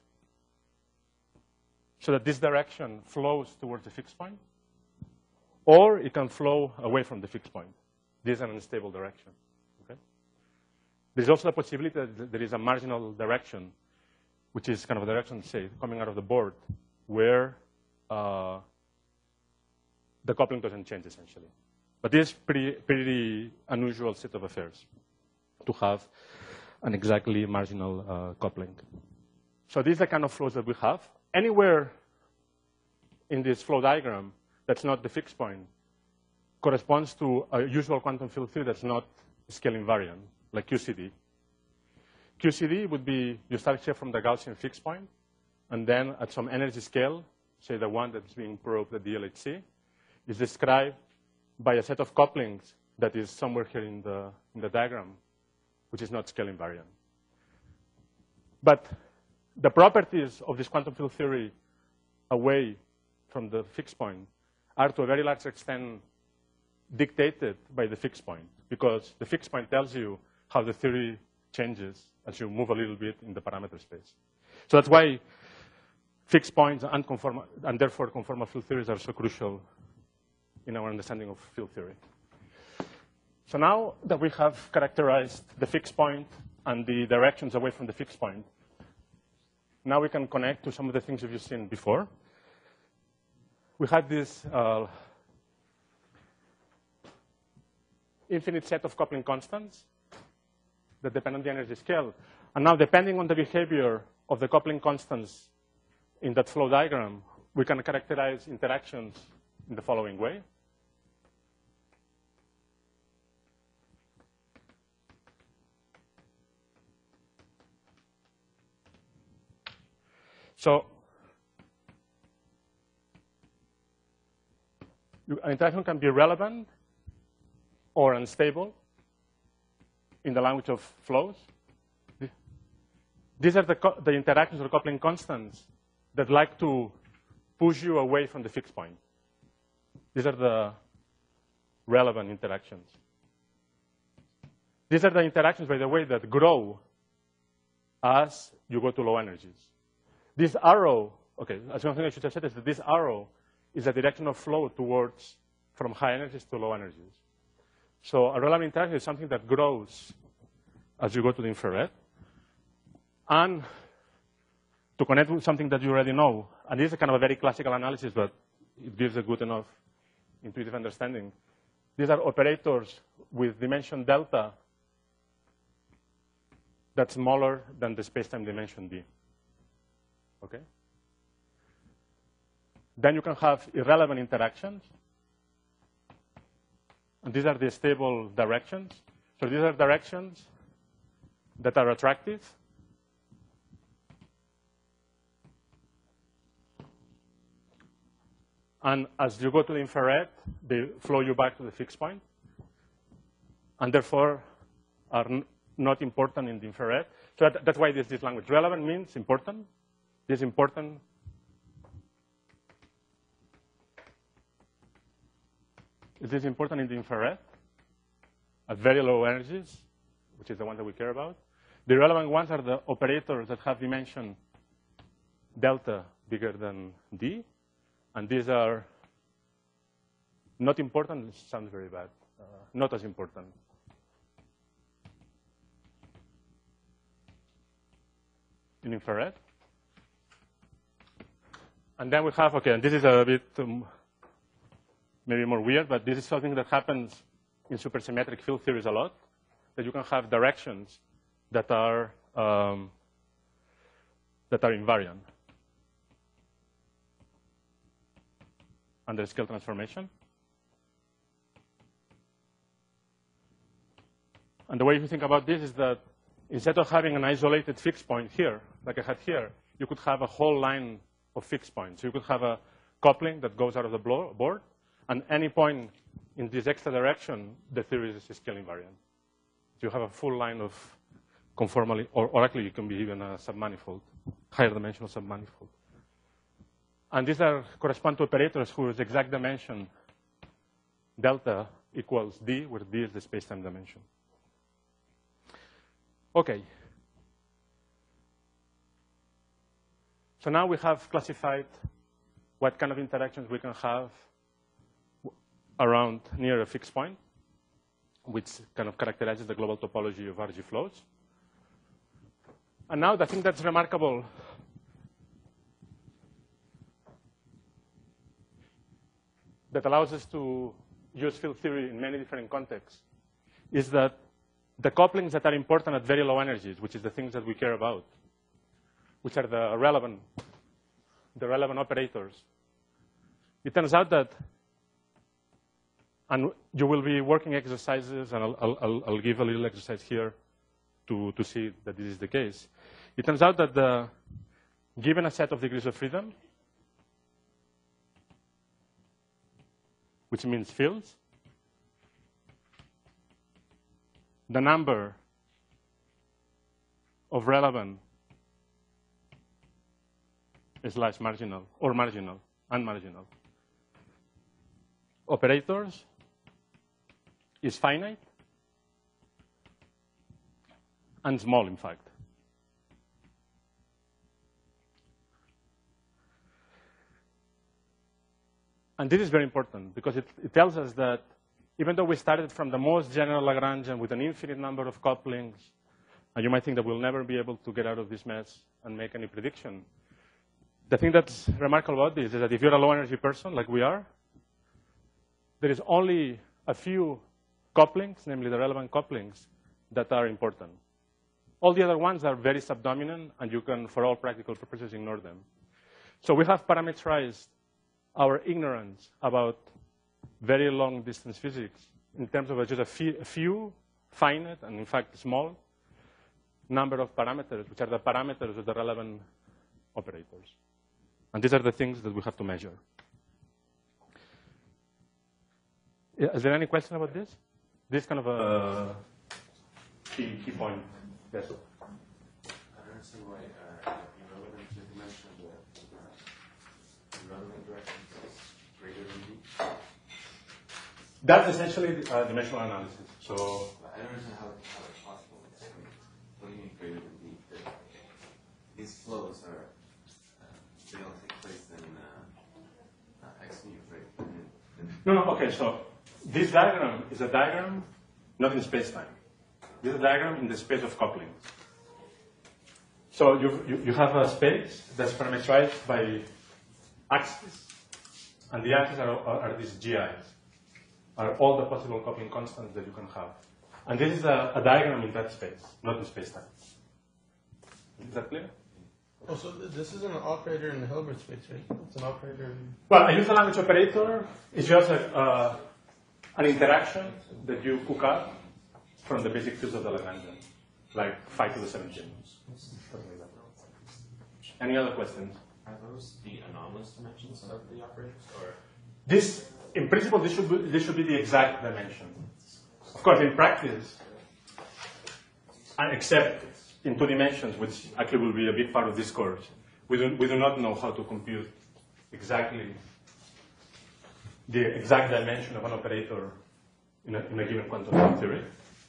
so that this direction flows towards the fixed point, or it can flow away from the fixed point. This is an unstable direction. Okay? There's also the possibility that there is a marginal direction, which is kind of a direction, say, coming out of the board, where the coupling doesn't change, essentially. But this is pretty unusual set of affairs to have an exactly marginal coupling. So these are the kind of flows that we have. Anywhere in this flow diagram that's not the fixed point corresponds to a usual quantum field theory that's not scale invariant, like QCD. QCD would be, you start here from the Gaussian fixed point, and then at some energy scale, say the one that's being probed at the LHC, is described by a set of couplings that is somewhere here in the diagram, which is not scale invariant. But the properties of this quantum field theory away from the fixed point are to a very large extent dictated by the fixed point, because the fixed point tells you how the theory changes as you move a little bit in the parameter space. So that's why fixed points and therefore conformal field theories are so crucial in our understanding of field theory. So now that we have characterized the fixed point and the directions away from the fixed point, now we can connect to some of the things you've seen before. We had this infinite set of coupling constants that depend on the energy scale. And now, depending on the behavior of the coupling constants in that flow diagram, we can characterize interactions in the following way. So an interaction can be relevant or unstable in the language of flows. These are the interactions or coupling constants that like to push you away from the fixed point. These are the relevant interactions. These are the interactions, by the way, that grow as you go to low energies. This arrow, okay, as one thing I should have said is that this arrow is the direction of flow towards from high energies to low energies. So a relevant interaction is something that grows as you go to the infrared. And to connect with something that you already know, and this is kind of a very classical analysis, but it gives a good enough intuitive understanding. These are operators with dimension delta that's smaller than the space-time dimension d. Okay? Then you can have irrelevant interactions. And these are the stable directions. So these are directions that are attractive. And as you go to the infrared, they flow you back to the fixed point, and therefore are not important in the infrared. So that's why there's this language. Relevant means important. This is important. It is important in the infrared at very low energies, which is the one that we care about. The relevant ones are the operators that have dimension delta bigger than d. And these are not important. It sounds very bad. Not as important. In infrared. And then we have, okay, and this is a bit maybe more weird, but this is something that happens in supersymmetric field theories a lot, that you can have directions that are invariant under scale transformation. And the way you think about this is that instead of having an isolated fixed point here, like I had here, you could have a whole line of fixed points. So you could have a coupling that goes out of the board, and any point in this extra direction, the theory is scale invariant. So you have a full line of conformally, or actually it can be even a submanifold, higher dimensional submanifold. And these correspond to operators whose exact dimension delta equals d, where d is the space-time dimension. Okay. So now we have classified what kind of interactions we can have around near a fixed point, which kind of characterizes the global topology of RG flows. And now the thing that's remarkable that allows us to use field theory in many different contexts is that the couplings that are important at very low energies, which is the things that we care about, which are the relevant operators, it turns out that, and you will be working exercises, and I'll give a little exercise here to see that this is the case. It turns out that given a set of degrees of freedom, which means fields, the number of relevant / marginal or marginal and marginal operators is finite and small, in fact. And this is very important because it tells us that even though we started from the most general Lagrangian with an infinite number of couplings, and you might think that we'll never be able to get out of this mess and make any prediction, the thing that's remarkable about this is that if you're a low-energy person, like we are, there is only a few couplings, namely the relevant couplings, that are important. All the other ones are very subdominant, and you can, for all practical purposes, ignore them. So we have parameterized our ignorance about very long-distance physics in terms of just a few finite and, in fact, small number of parameters, which are the parameters of the relevant operators. And these are the things that we have to measure. Is there any question about this? This kind of a key point. Yes. I don't understand why irrelevant dimension the irrelevant direction is greater than d. That's essentially dimensional analysis. So I don't understand how it's possible. What do you mean greater than d? These flows are they all take place in x nu, right? no. Okay. So this diagram is a diagram not in space-time. This is a diagram in the space of couplings. So you have a space that's parameterized by axes and the answers are these GIs, are all the possible copying constants that you can have. And this is a diagram in that space, not in space-time. Is that clear? Oh, so this is an operator in the Hilbert space, right? It's an operator in... Well, a user language operator is just an interaction that you cook up from the basic fields of the Lagrangian, like 5 to the 17. Any other questions? Are those the anomalous dimensions of the operators, or? This, in principle, this should be the exact dimension. Of course, in practice, and except in 2 dimensions, which actually will be a big part of this course, we do not know how to compute exactly the exact dimension of an operator in a given quantum field theory.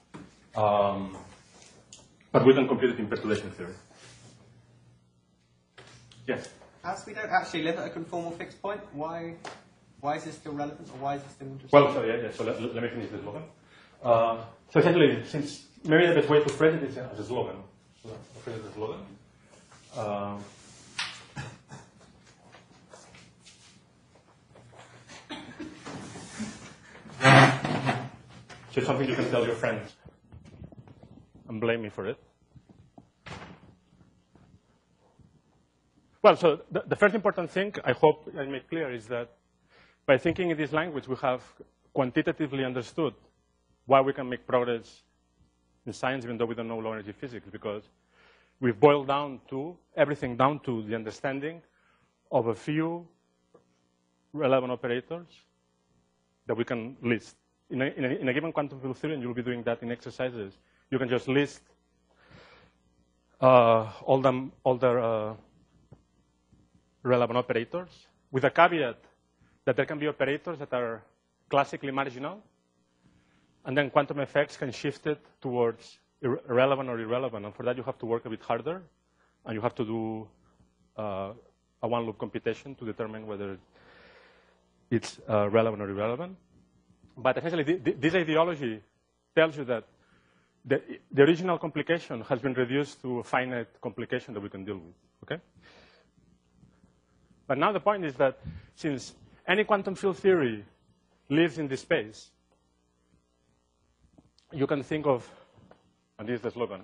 But we can compute it in perturbation theory. Yes? As we don't actually live at a conformal fixed point, why is this still relevant, or why is this still interesting? Well, so let me finish the slogan. So essentially, since maybe the best way to phrase it is as a slogan. Phrase it as a slogan. So it's something you can tell your friends and blame me for it. Well, so the first important thing I hope I make clear is that by thinking in this language, we have quantitatively understood why we can make progress in science, even though we don't know low energy physics, because we've boiled down to everything down to the understanding of a few relevant operators that we can list. In a given quantum field theory, and you'll be doing that in exercises, you can just list all the relevant operators, with a caveat that there can be operators that are classically marginal, and then quantum effects can shift it towards relevant or irrelevant. And for that, you have to work a bit harder, and you have to do a one-loop computation to determine whether it's relevant or irrelevant. But essentially, this ideology tells you that the original complication has been reduced to a finite complication that we can deal with. Okay? But now the point is that since any quantum field theory lives in this space, you can think of, and this is the slogan,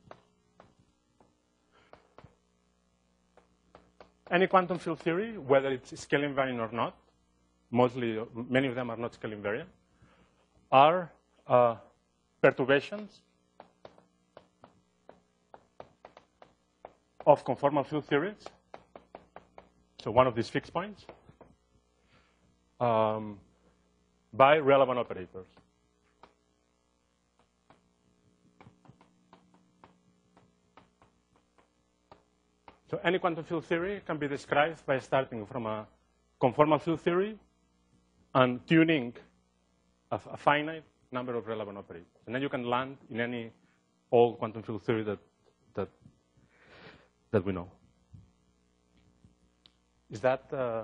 any quantum field theory, whether it's scale invariant or not, many of them are not scale invariant, are perturbations of conformal field theories. So one of these fixed points by relevant operators. So any quantum field theory can be described by starting from a conformal field theory and tuning a finite number of relevant operators. And then you can land in any old quantum field theory that we know. Is that too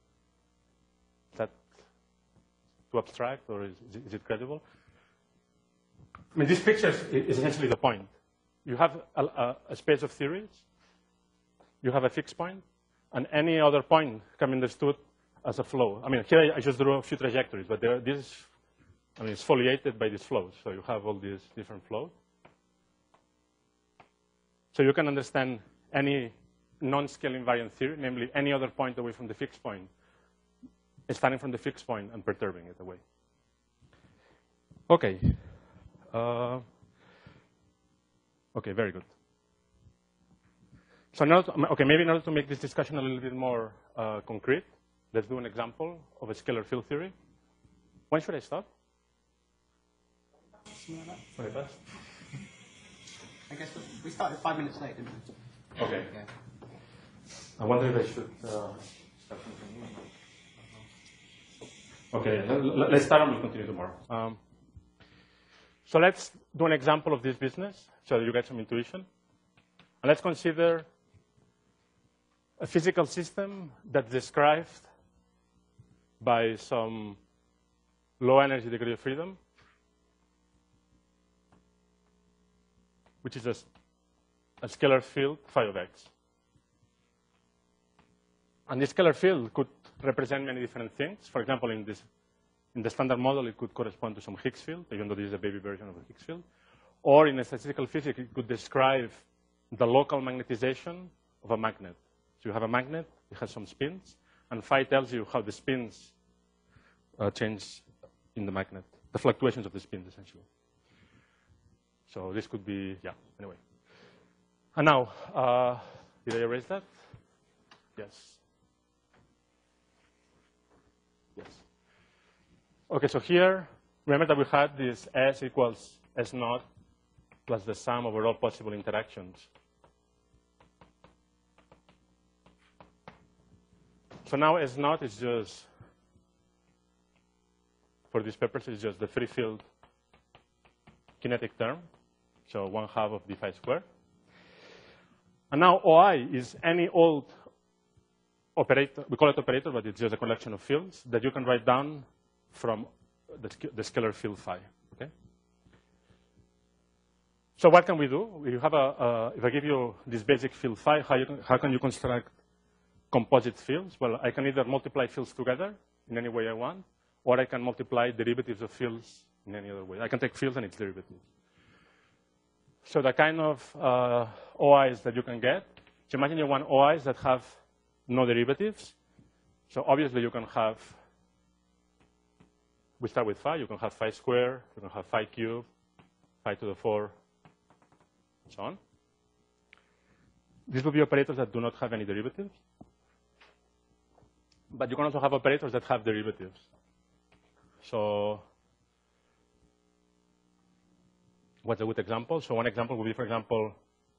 abstract, or is it credible? I mean, this picture is essentially the point. You have a space of theories, you have a fixed point, and any other point can be understood as a flow. I mean, here I just drew a few trajectories, but it's foliated by these flows. So you have all these different flows. So you can understand any non-scale invariant theory, namely any other point away from the fixed point, starting from the fixed point and perturbing it away. Okay. Okay, very good. So now, maybe in order to make this discussion a little bit more concrete, let's do an example of a scalar field theory. When should I stop? 20 past? I guess we started 5 minutes late, didn't we? Okay. Yeah. I wonder if I should start from here. Okay, let's start and we'll continue tomorrow. So let's do an example of this business so that you get some intuition. And let's consider a physical system that's described by some low energy degree of freedom, which is a scalar field phi of x. And this scalar field could represent many different things. For example, in the standard model, it could correspond to some Higgs field, even though this is a baby version of a Higgs field. Or in a statistical physics, it could describe the local magnetization of a magnet. So you have a magnet, it has some spins, and phi tells you how the spins change in the magnet, the fluctuations of the spins, essentially. So this could be, yeah, anyway. And now, did I erase that? Yes. Yes. Okay, so here, remember that we had this S equals S naught plus the sum over all possible interactions. So now S naught is just, for this purpose, it's just the free field kinetic term, so 1/2 of d phi squared. And now OI is any old operator, we call it operator, but it's just a collection of fields that you can write down from the scalar field phi, okay? So what can we do? You have if I give you this basic field phi, how can you construct composite fields? Well, I can either multiply fields together in any way I want, or I can multiply derivatives of fields in any other way. I can take fields and its derivatives. So the kind of OIs that you can get, so imagine you want OIs that have no derivatives. So obviously you can have, we start with phi, you can have phi squared, you can have phi cubed, phi to the 4, and so on. These will be operators that do not have any derivatives. But you can also have operators that have derivatives. So what's a good example? So one example would be, for example,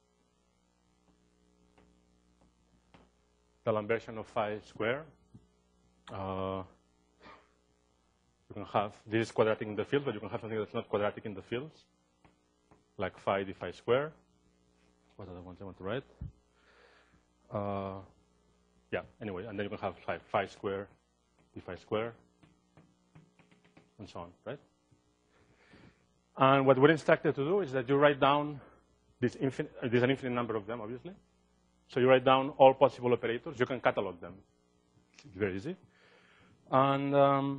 the Lambertian of phi squared. You can have, this is quadratic in the field, but you can have something that's not quadratic in the fields, like phi d phi squared. What are the ones I want to write? Yeah, anyway, and then you can have phi squared, d phi squared, and so on, right? And what we're instructed to do is that you write down there's an infinite number of them, obviously. So you write down all possible operators. You can catalog them. It's very easy. And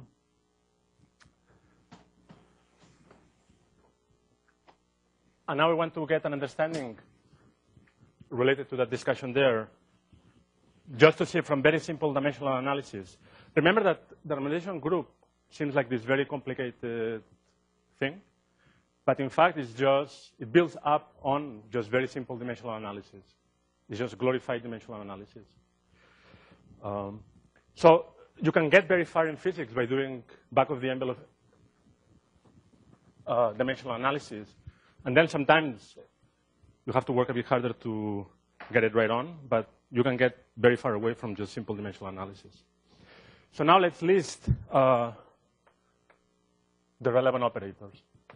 now we want to get an understanding related to that discussion there, just to see from very simple dimensional analysis. Remember that the normalization group seems like this very complicated thing, but in fact it's just, it builds up on just very simple dimensional analysis. It's just glorified dimensional analysis. So you can get very far in physics by doing back of the envelope dimensional analysis. And then sometimes you have to work a bit harder to get it right on, but you can get very far away from just simple dimensional analysis. So now let's list the relevant operators.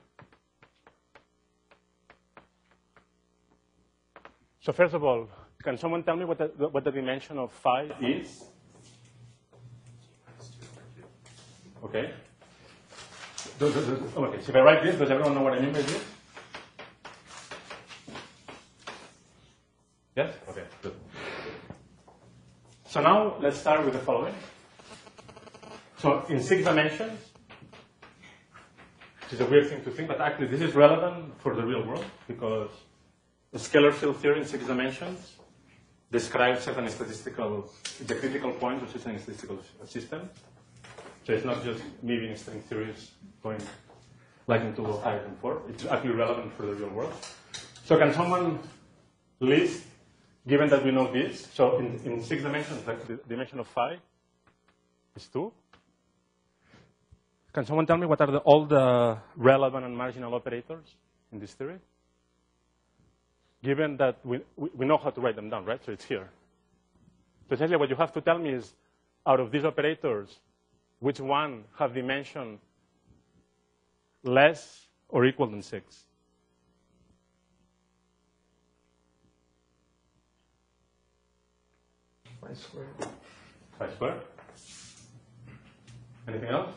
So first of all, can someone tell me what the dimension of phi is? Okay. Okay, so if I write this, does everyone know what I mean by this? Yes? Okay, good. So now let's start with the following. So in 6 dimensions, which is a weird thing to think, but actually this is relevant for the real world because the scalar field theory in 6 dimensions describes certain statistical, the critical points of certain statistical system. So it's not just me being string theories going like into higher than 4. It's actually relevant for the real world. So can someone list, given that we know this, so in 6 dimensions, like the dimension of phi is 2. Can someone tell me what are all the relevant and marginal operators in this theory? Given that we know how to write them down, right? So it's here. So essentially what you have to tell me is, out of these operators, which one have dimension less or equal than 6? Phi squared. Phi squared. Anything else?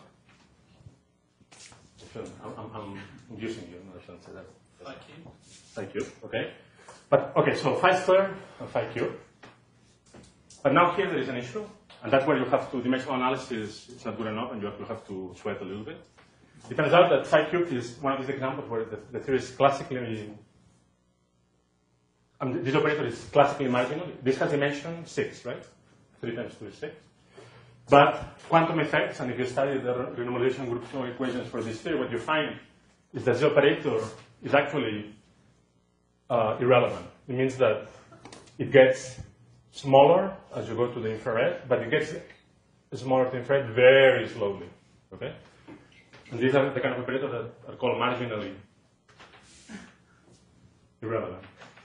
I'm using you. No, I shouldn't say that. Phi cube. Phi cube, okay. But, okay, so phi squared and phi cube. But now here there is an issue, and that's where you have to, dimensional analysis is not good enough, and you have to sweat a little bit. It turns out that phi cubed is one of these examples where the theory is classically, this operator is classically marginal. This has dimension 6, right? 3 times 2 is 6. But quantum effects, and if you study the renormalization group equations for this theory, what you find is that the operator is actually irrelevant. It means that it gets smaller as you go to the infrared, but it gets smaller to infrared very slowly. Okay? And these are the kind of operators that are called marginally irrelevant.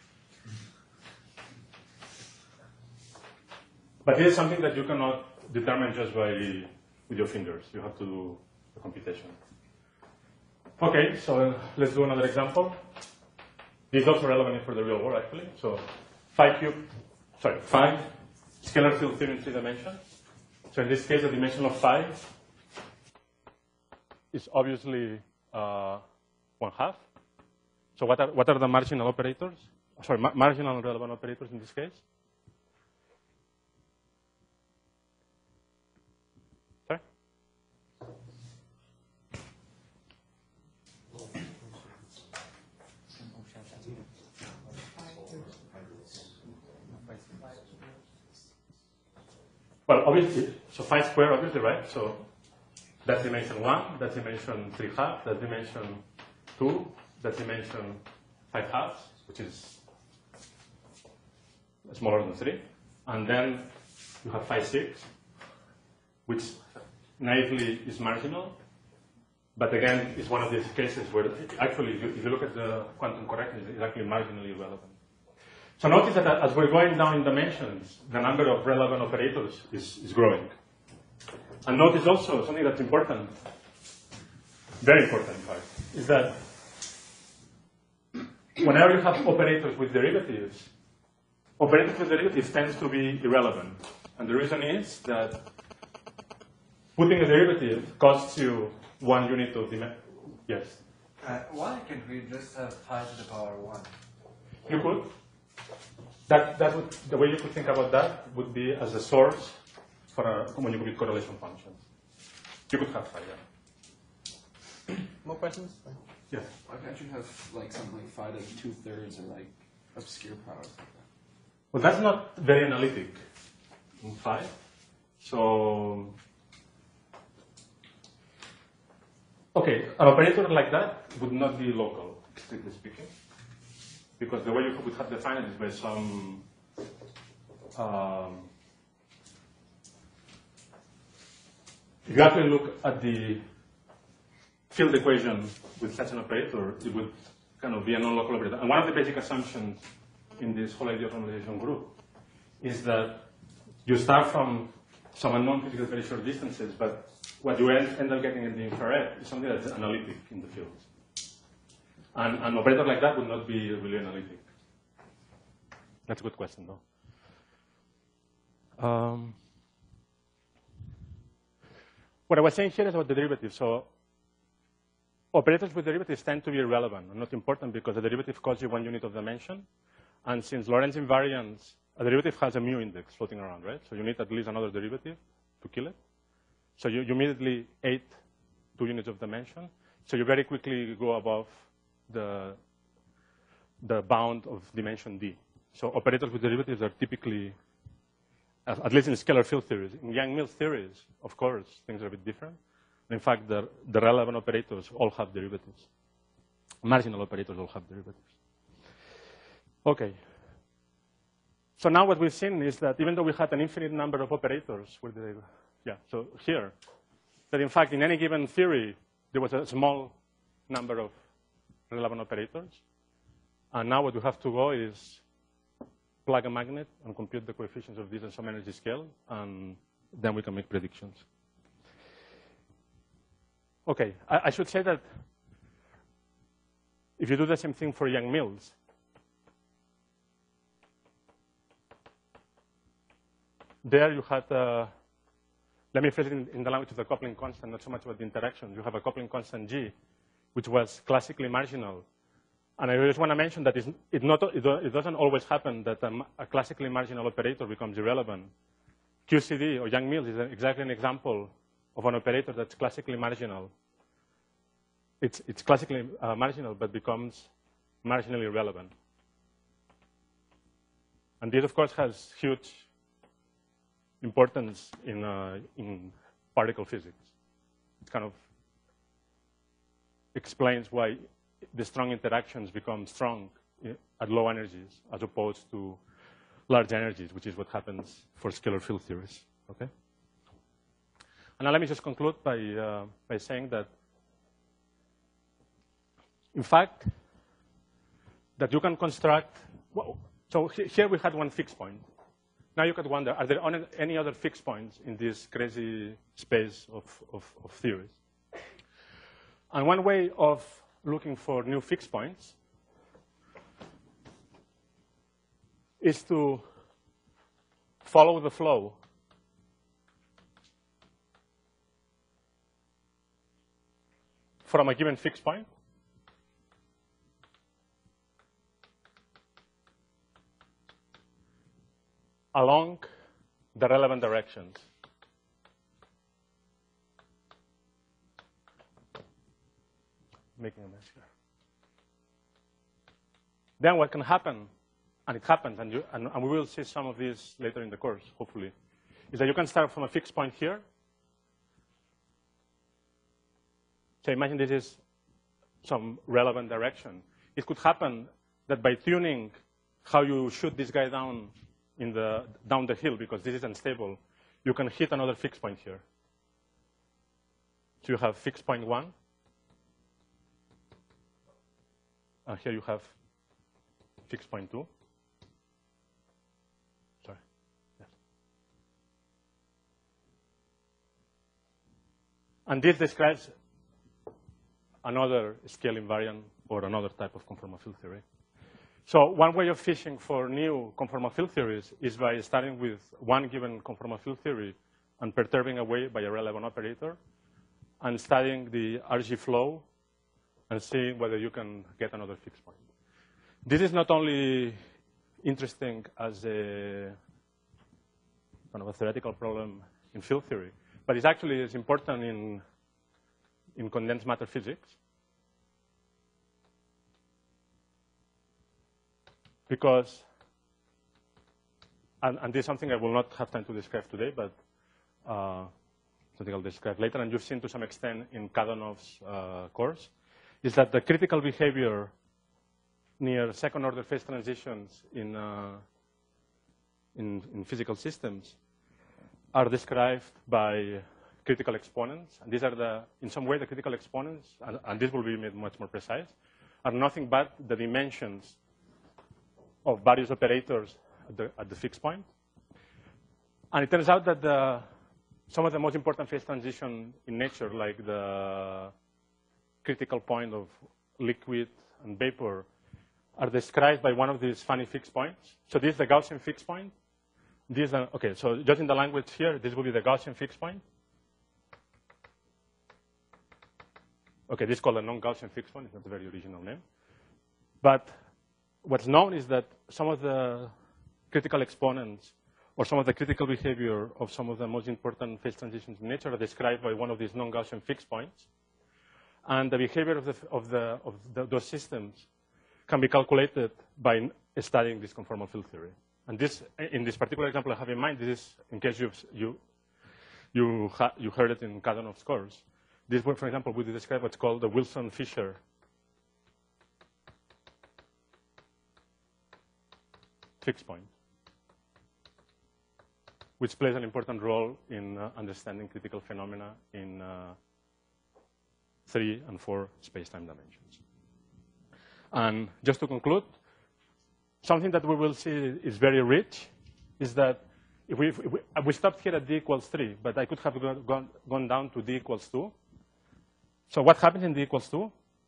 But this is something that you cannot determine just with your fingers. You have to do a computation. Okay, so let's do another example. This is also relevant for the real world, actually. So phi scalar field theory in 3 dimensions. So in this case, the dimension of phi is obviously 1/2. So what are the marginal operators? Sorry, marginal and relevant operators in this case? Sorry? Well, obviously, so phi square, obviously, right? So that's dimension 1, that's dimension 3/2, that's dimension 2, that's dimension 5/2, which is smaller than 3. And then you have phi 6, which naively is marginal, but again, it's one of these cases where actually, if you look at the quantum correctness, it's actually marginally relevant. So notice that as we're going down in dimensions, the number of relevant operators is growing. And notice also something that's important, very important in fact, is that whenever you have operators with derivatives tends to be irrelevant. And the reason is that putting a derivative costs you 1 unit of dimension. Yes? Why can't we just have pi to the power 1? You could. That would, the way you could think about that would be as a source for when you compute correlation functions. You could have phi, yeah. More questions? Yeah. Why can't you have like something like phi like 2/3 or like obscure powers like that? Well, that's not very analytic in phi. So, okay, an operator like that would not be local, strictly speaking, because the way you would have defined it is by some if you actually look at the field equation with such an operator, it would kind of be a non-local operator. And one of the basic assumptions in this whole idea of normalization group is that you start from some unknown physical very short distances, but what you end up getting in the infrared is something that's analytic in the field. And an operator like that would not be really analytic. That's a good question, though. What I was saying here is about the derivative. So operators with derivatives tend to be irrelevant and not important because the derivative costs you 1 unit of dimension. And since Lorentz invariance, a derivative has a mu index floating around, right? So you need at least another derivative to kill it. So you immediately ate 2 units of dimension. So you very quickly go above the bound of dimension d. So operators with derivatives are typically, at least in scalar field theories. In Yang-Mills theories, of course, things are a bit different. In fact, the relevant operators all have derivatives. Marginal operators all have derivatives. Okay. So now what we've seen is that even though we had an infinite number of operators, where did they go? Yeah, so here, that in fact in any given theory, there was a small number of relevant operators. And now what we have to go is plug a magnet and compute the coefficients of this on some energy scale, and then we can make predictions. Okay, I should say that if you do the same thing for Yang-Mills, there you had, let me phrase it in the language of the coupling constant, not so much about the interaction. You have a coupling constant G, which was classically marginal, And I just want to mention that it doesn't always happen that a classically marginal operator becomes irrelevant. QCD or Young-Mills is exactly an example of an operator that's classically marginal. It's classically marginal, but becomes marginally relevant. And this, of course, has huge importance in particle physics. It kind of explains why the strong interactions become strong at low energies as opposed to large energies, which is what happens for scalar field theories. Okay? And now let me just conclude by saying that, in fact, that you can construct, well, so here we had one fixed point. Now you could wonder, are there any other fixed points in this crazy space of theories? And one way of looking for new fixed points is to follow the flow from a given fixed point along the relevant directions. Making a mess here. Then what can happen, and it happens, and we will see some of this later in the course, hopefully, is that you can start from a fixed point here. So imagine this is some relevant direction. It could happen that by tuning how you shoot this guy down down the hill, because this is unstable, you can hit another fixed point here. So you have fixed point 1. And here you have fixed point 2. Sorry. Yes. And this describes another scale invariant or another type of conformal field theory. So one way of fishing for new conformal field theories is by starting with one given conformal field theory and perturbing away by a relevant operator and studying the RG flow and seeing whether you can get another fixed point. This is not only interesting as a kind of a theoretical problem in field theory, but it's actually as important in condensed matter physics. Because, and this is something I will not have time to describe today, but something I'll describe later, and you've seen to some extent in Kadonov's course, is that the critical behavior near second-order phase transitions in physical systems are described by critical exponents. And these are in some way, the critical exponents, and this will be made much more precise, are nothing but the dimensions of various operators at the fixed point. And it turns out that some of the most important phase transition in nature, like the critical point of liquid and vapor, are described by one of these funny fixed points. So this is the Gaussian fixed point. Okay, so just in the language here, this will be the Gaussian fixed point. Okay, this is called a non-Gaussian fixed point. It's not a very original name. But what's known is that some of the critical exponents or some of the critical behavior of some of the most important phase transitions in nature are described by one of these non-Gaussian fixed points. And the behavior of those systems can be calculated by studying this conformal field theory. And this, in this particular example I have in mind, this is in case you heard it in Kadonov's course. This, for example, would describe what's called the Wilson-Fisher fixed point, which plays an important role in understanding critical phenomena in 3 and 4 space-time dimensions. And just to conclude, something that we will see is very rich is that if we stopped here at d equals 3, but I could have gone down to d equals 2. So what happens in d equals 2?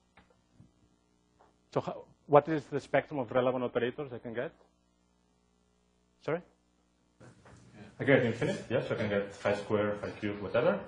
So what is the spectrum of relevant operators I can get? Sorry? I get infinite, yes, I can get phi squared, phi cubed, whatever.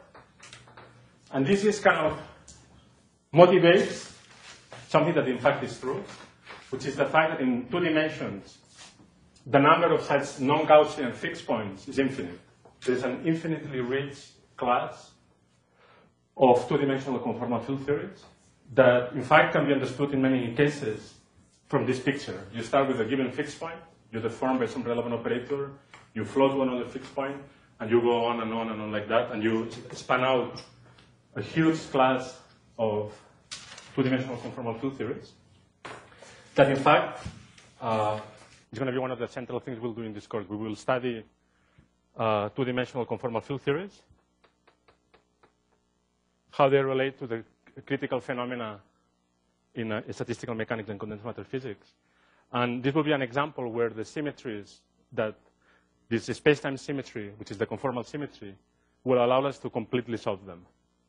And this is kind of motivates something that in fact is true, which is the fact that in 2 dimensions, the number of such non-Gaussian fixed points is infinite. There's an infinitely rich class of 2-dimensional conformal field theories that, in fact, can be understood in many cases from this picture. You start with a given fixed point, you deform by some relevant operator, you float to another fixed point, and you go on and on and on like that, and you span out a huge class of 2-dimensional conformal field theories that, in fact, is going to be one of the central things we'll do in this course. We will study 2-dimensional conformal field theories, how they relate to the critical phenomena in statistical mechanics and condensed matter physics. And this will be an example where the symmetries that this space-time symmetry, which is the conformal symmetry, will allow us to completely solve them.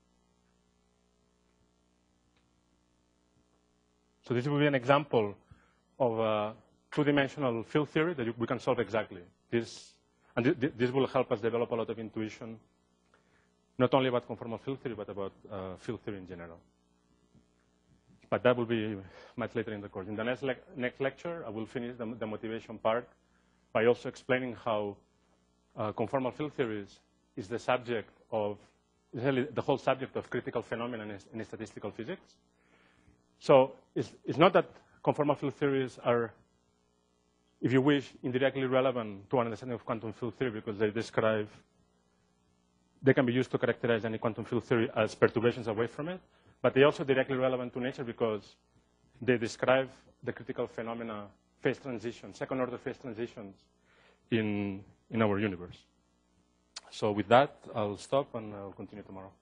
So this will be an example of a 2-dimensional field theory that we can solve exactly. This will help us develop a lot of intuition, not only about conformal field theory, but about field theory in general. But that will be much later in the course. In the next lecture, I will finish the motivation part by also explaining how conformal field theories is the subject of, the whole subject of critical phenomena in statistical physics. So it's not that conformal field theories are, if you wish, indirectly relevant to an understanding of quantum field theory because they can be used to characterize any quantum field theory as perturbations away from it, but they're also directly relevant to nature because they describe the critical phenomena, phase transitions, second-order phase transitions in our universe. So with that, I'll stop and I'll continue tomorrow.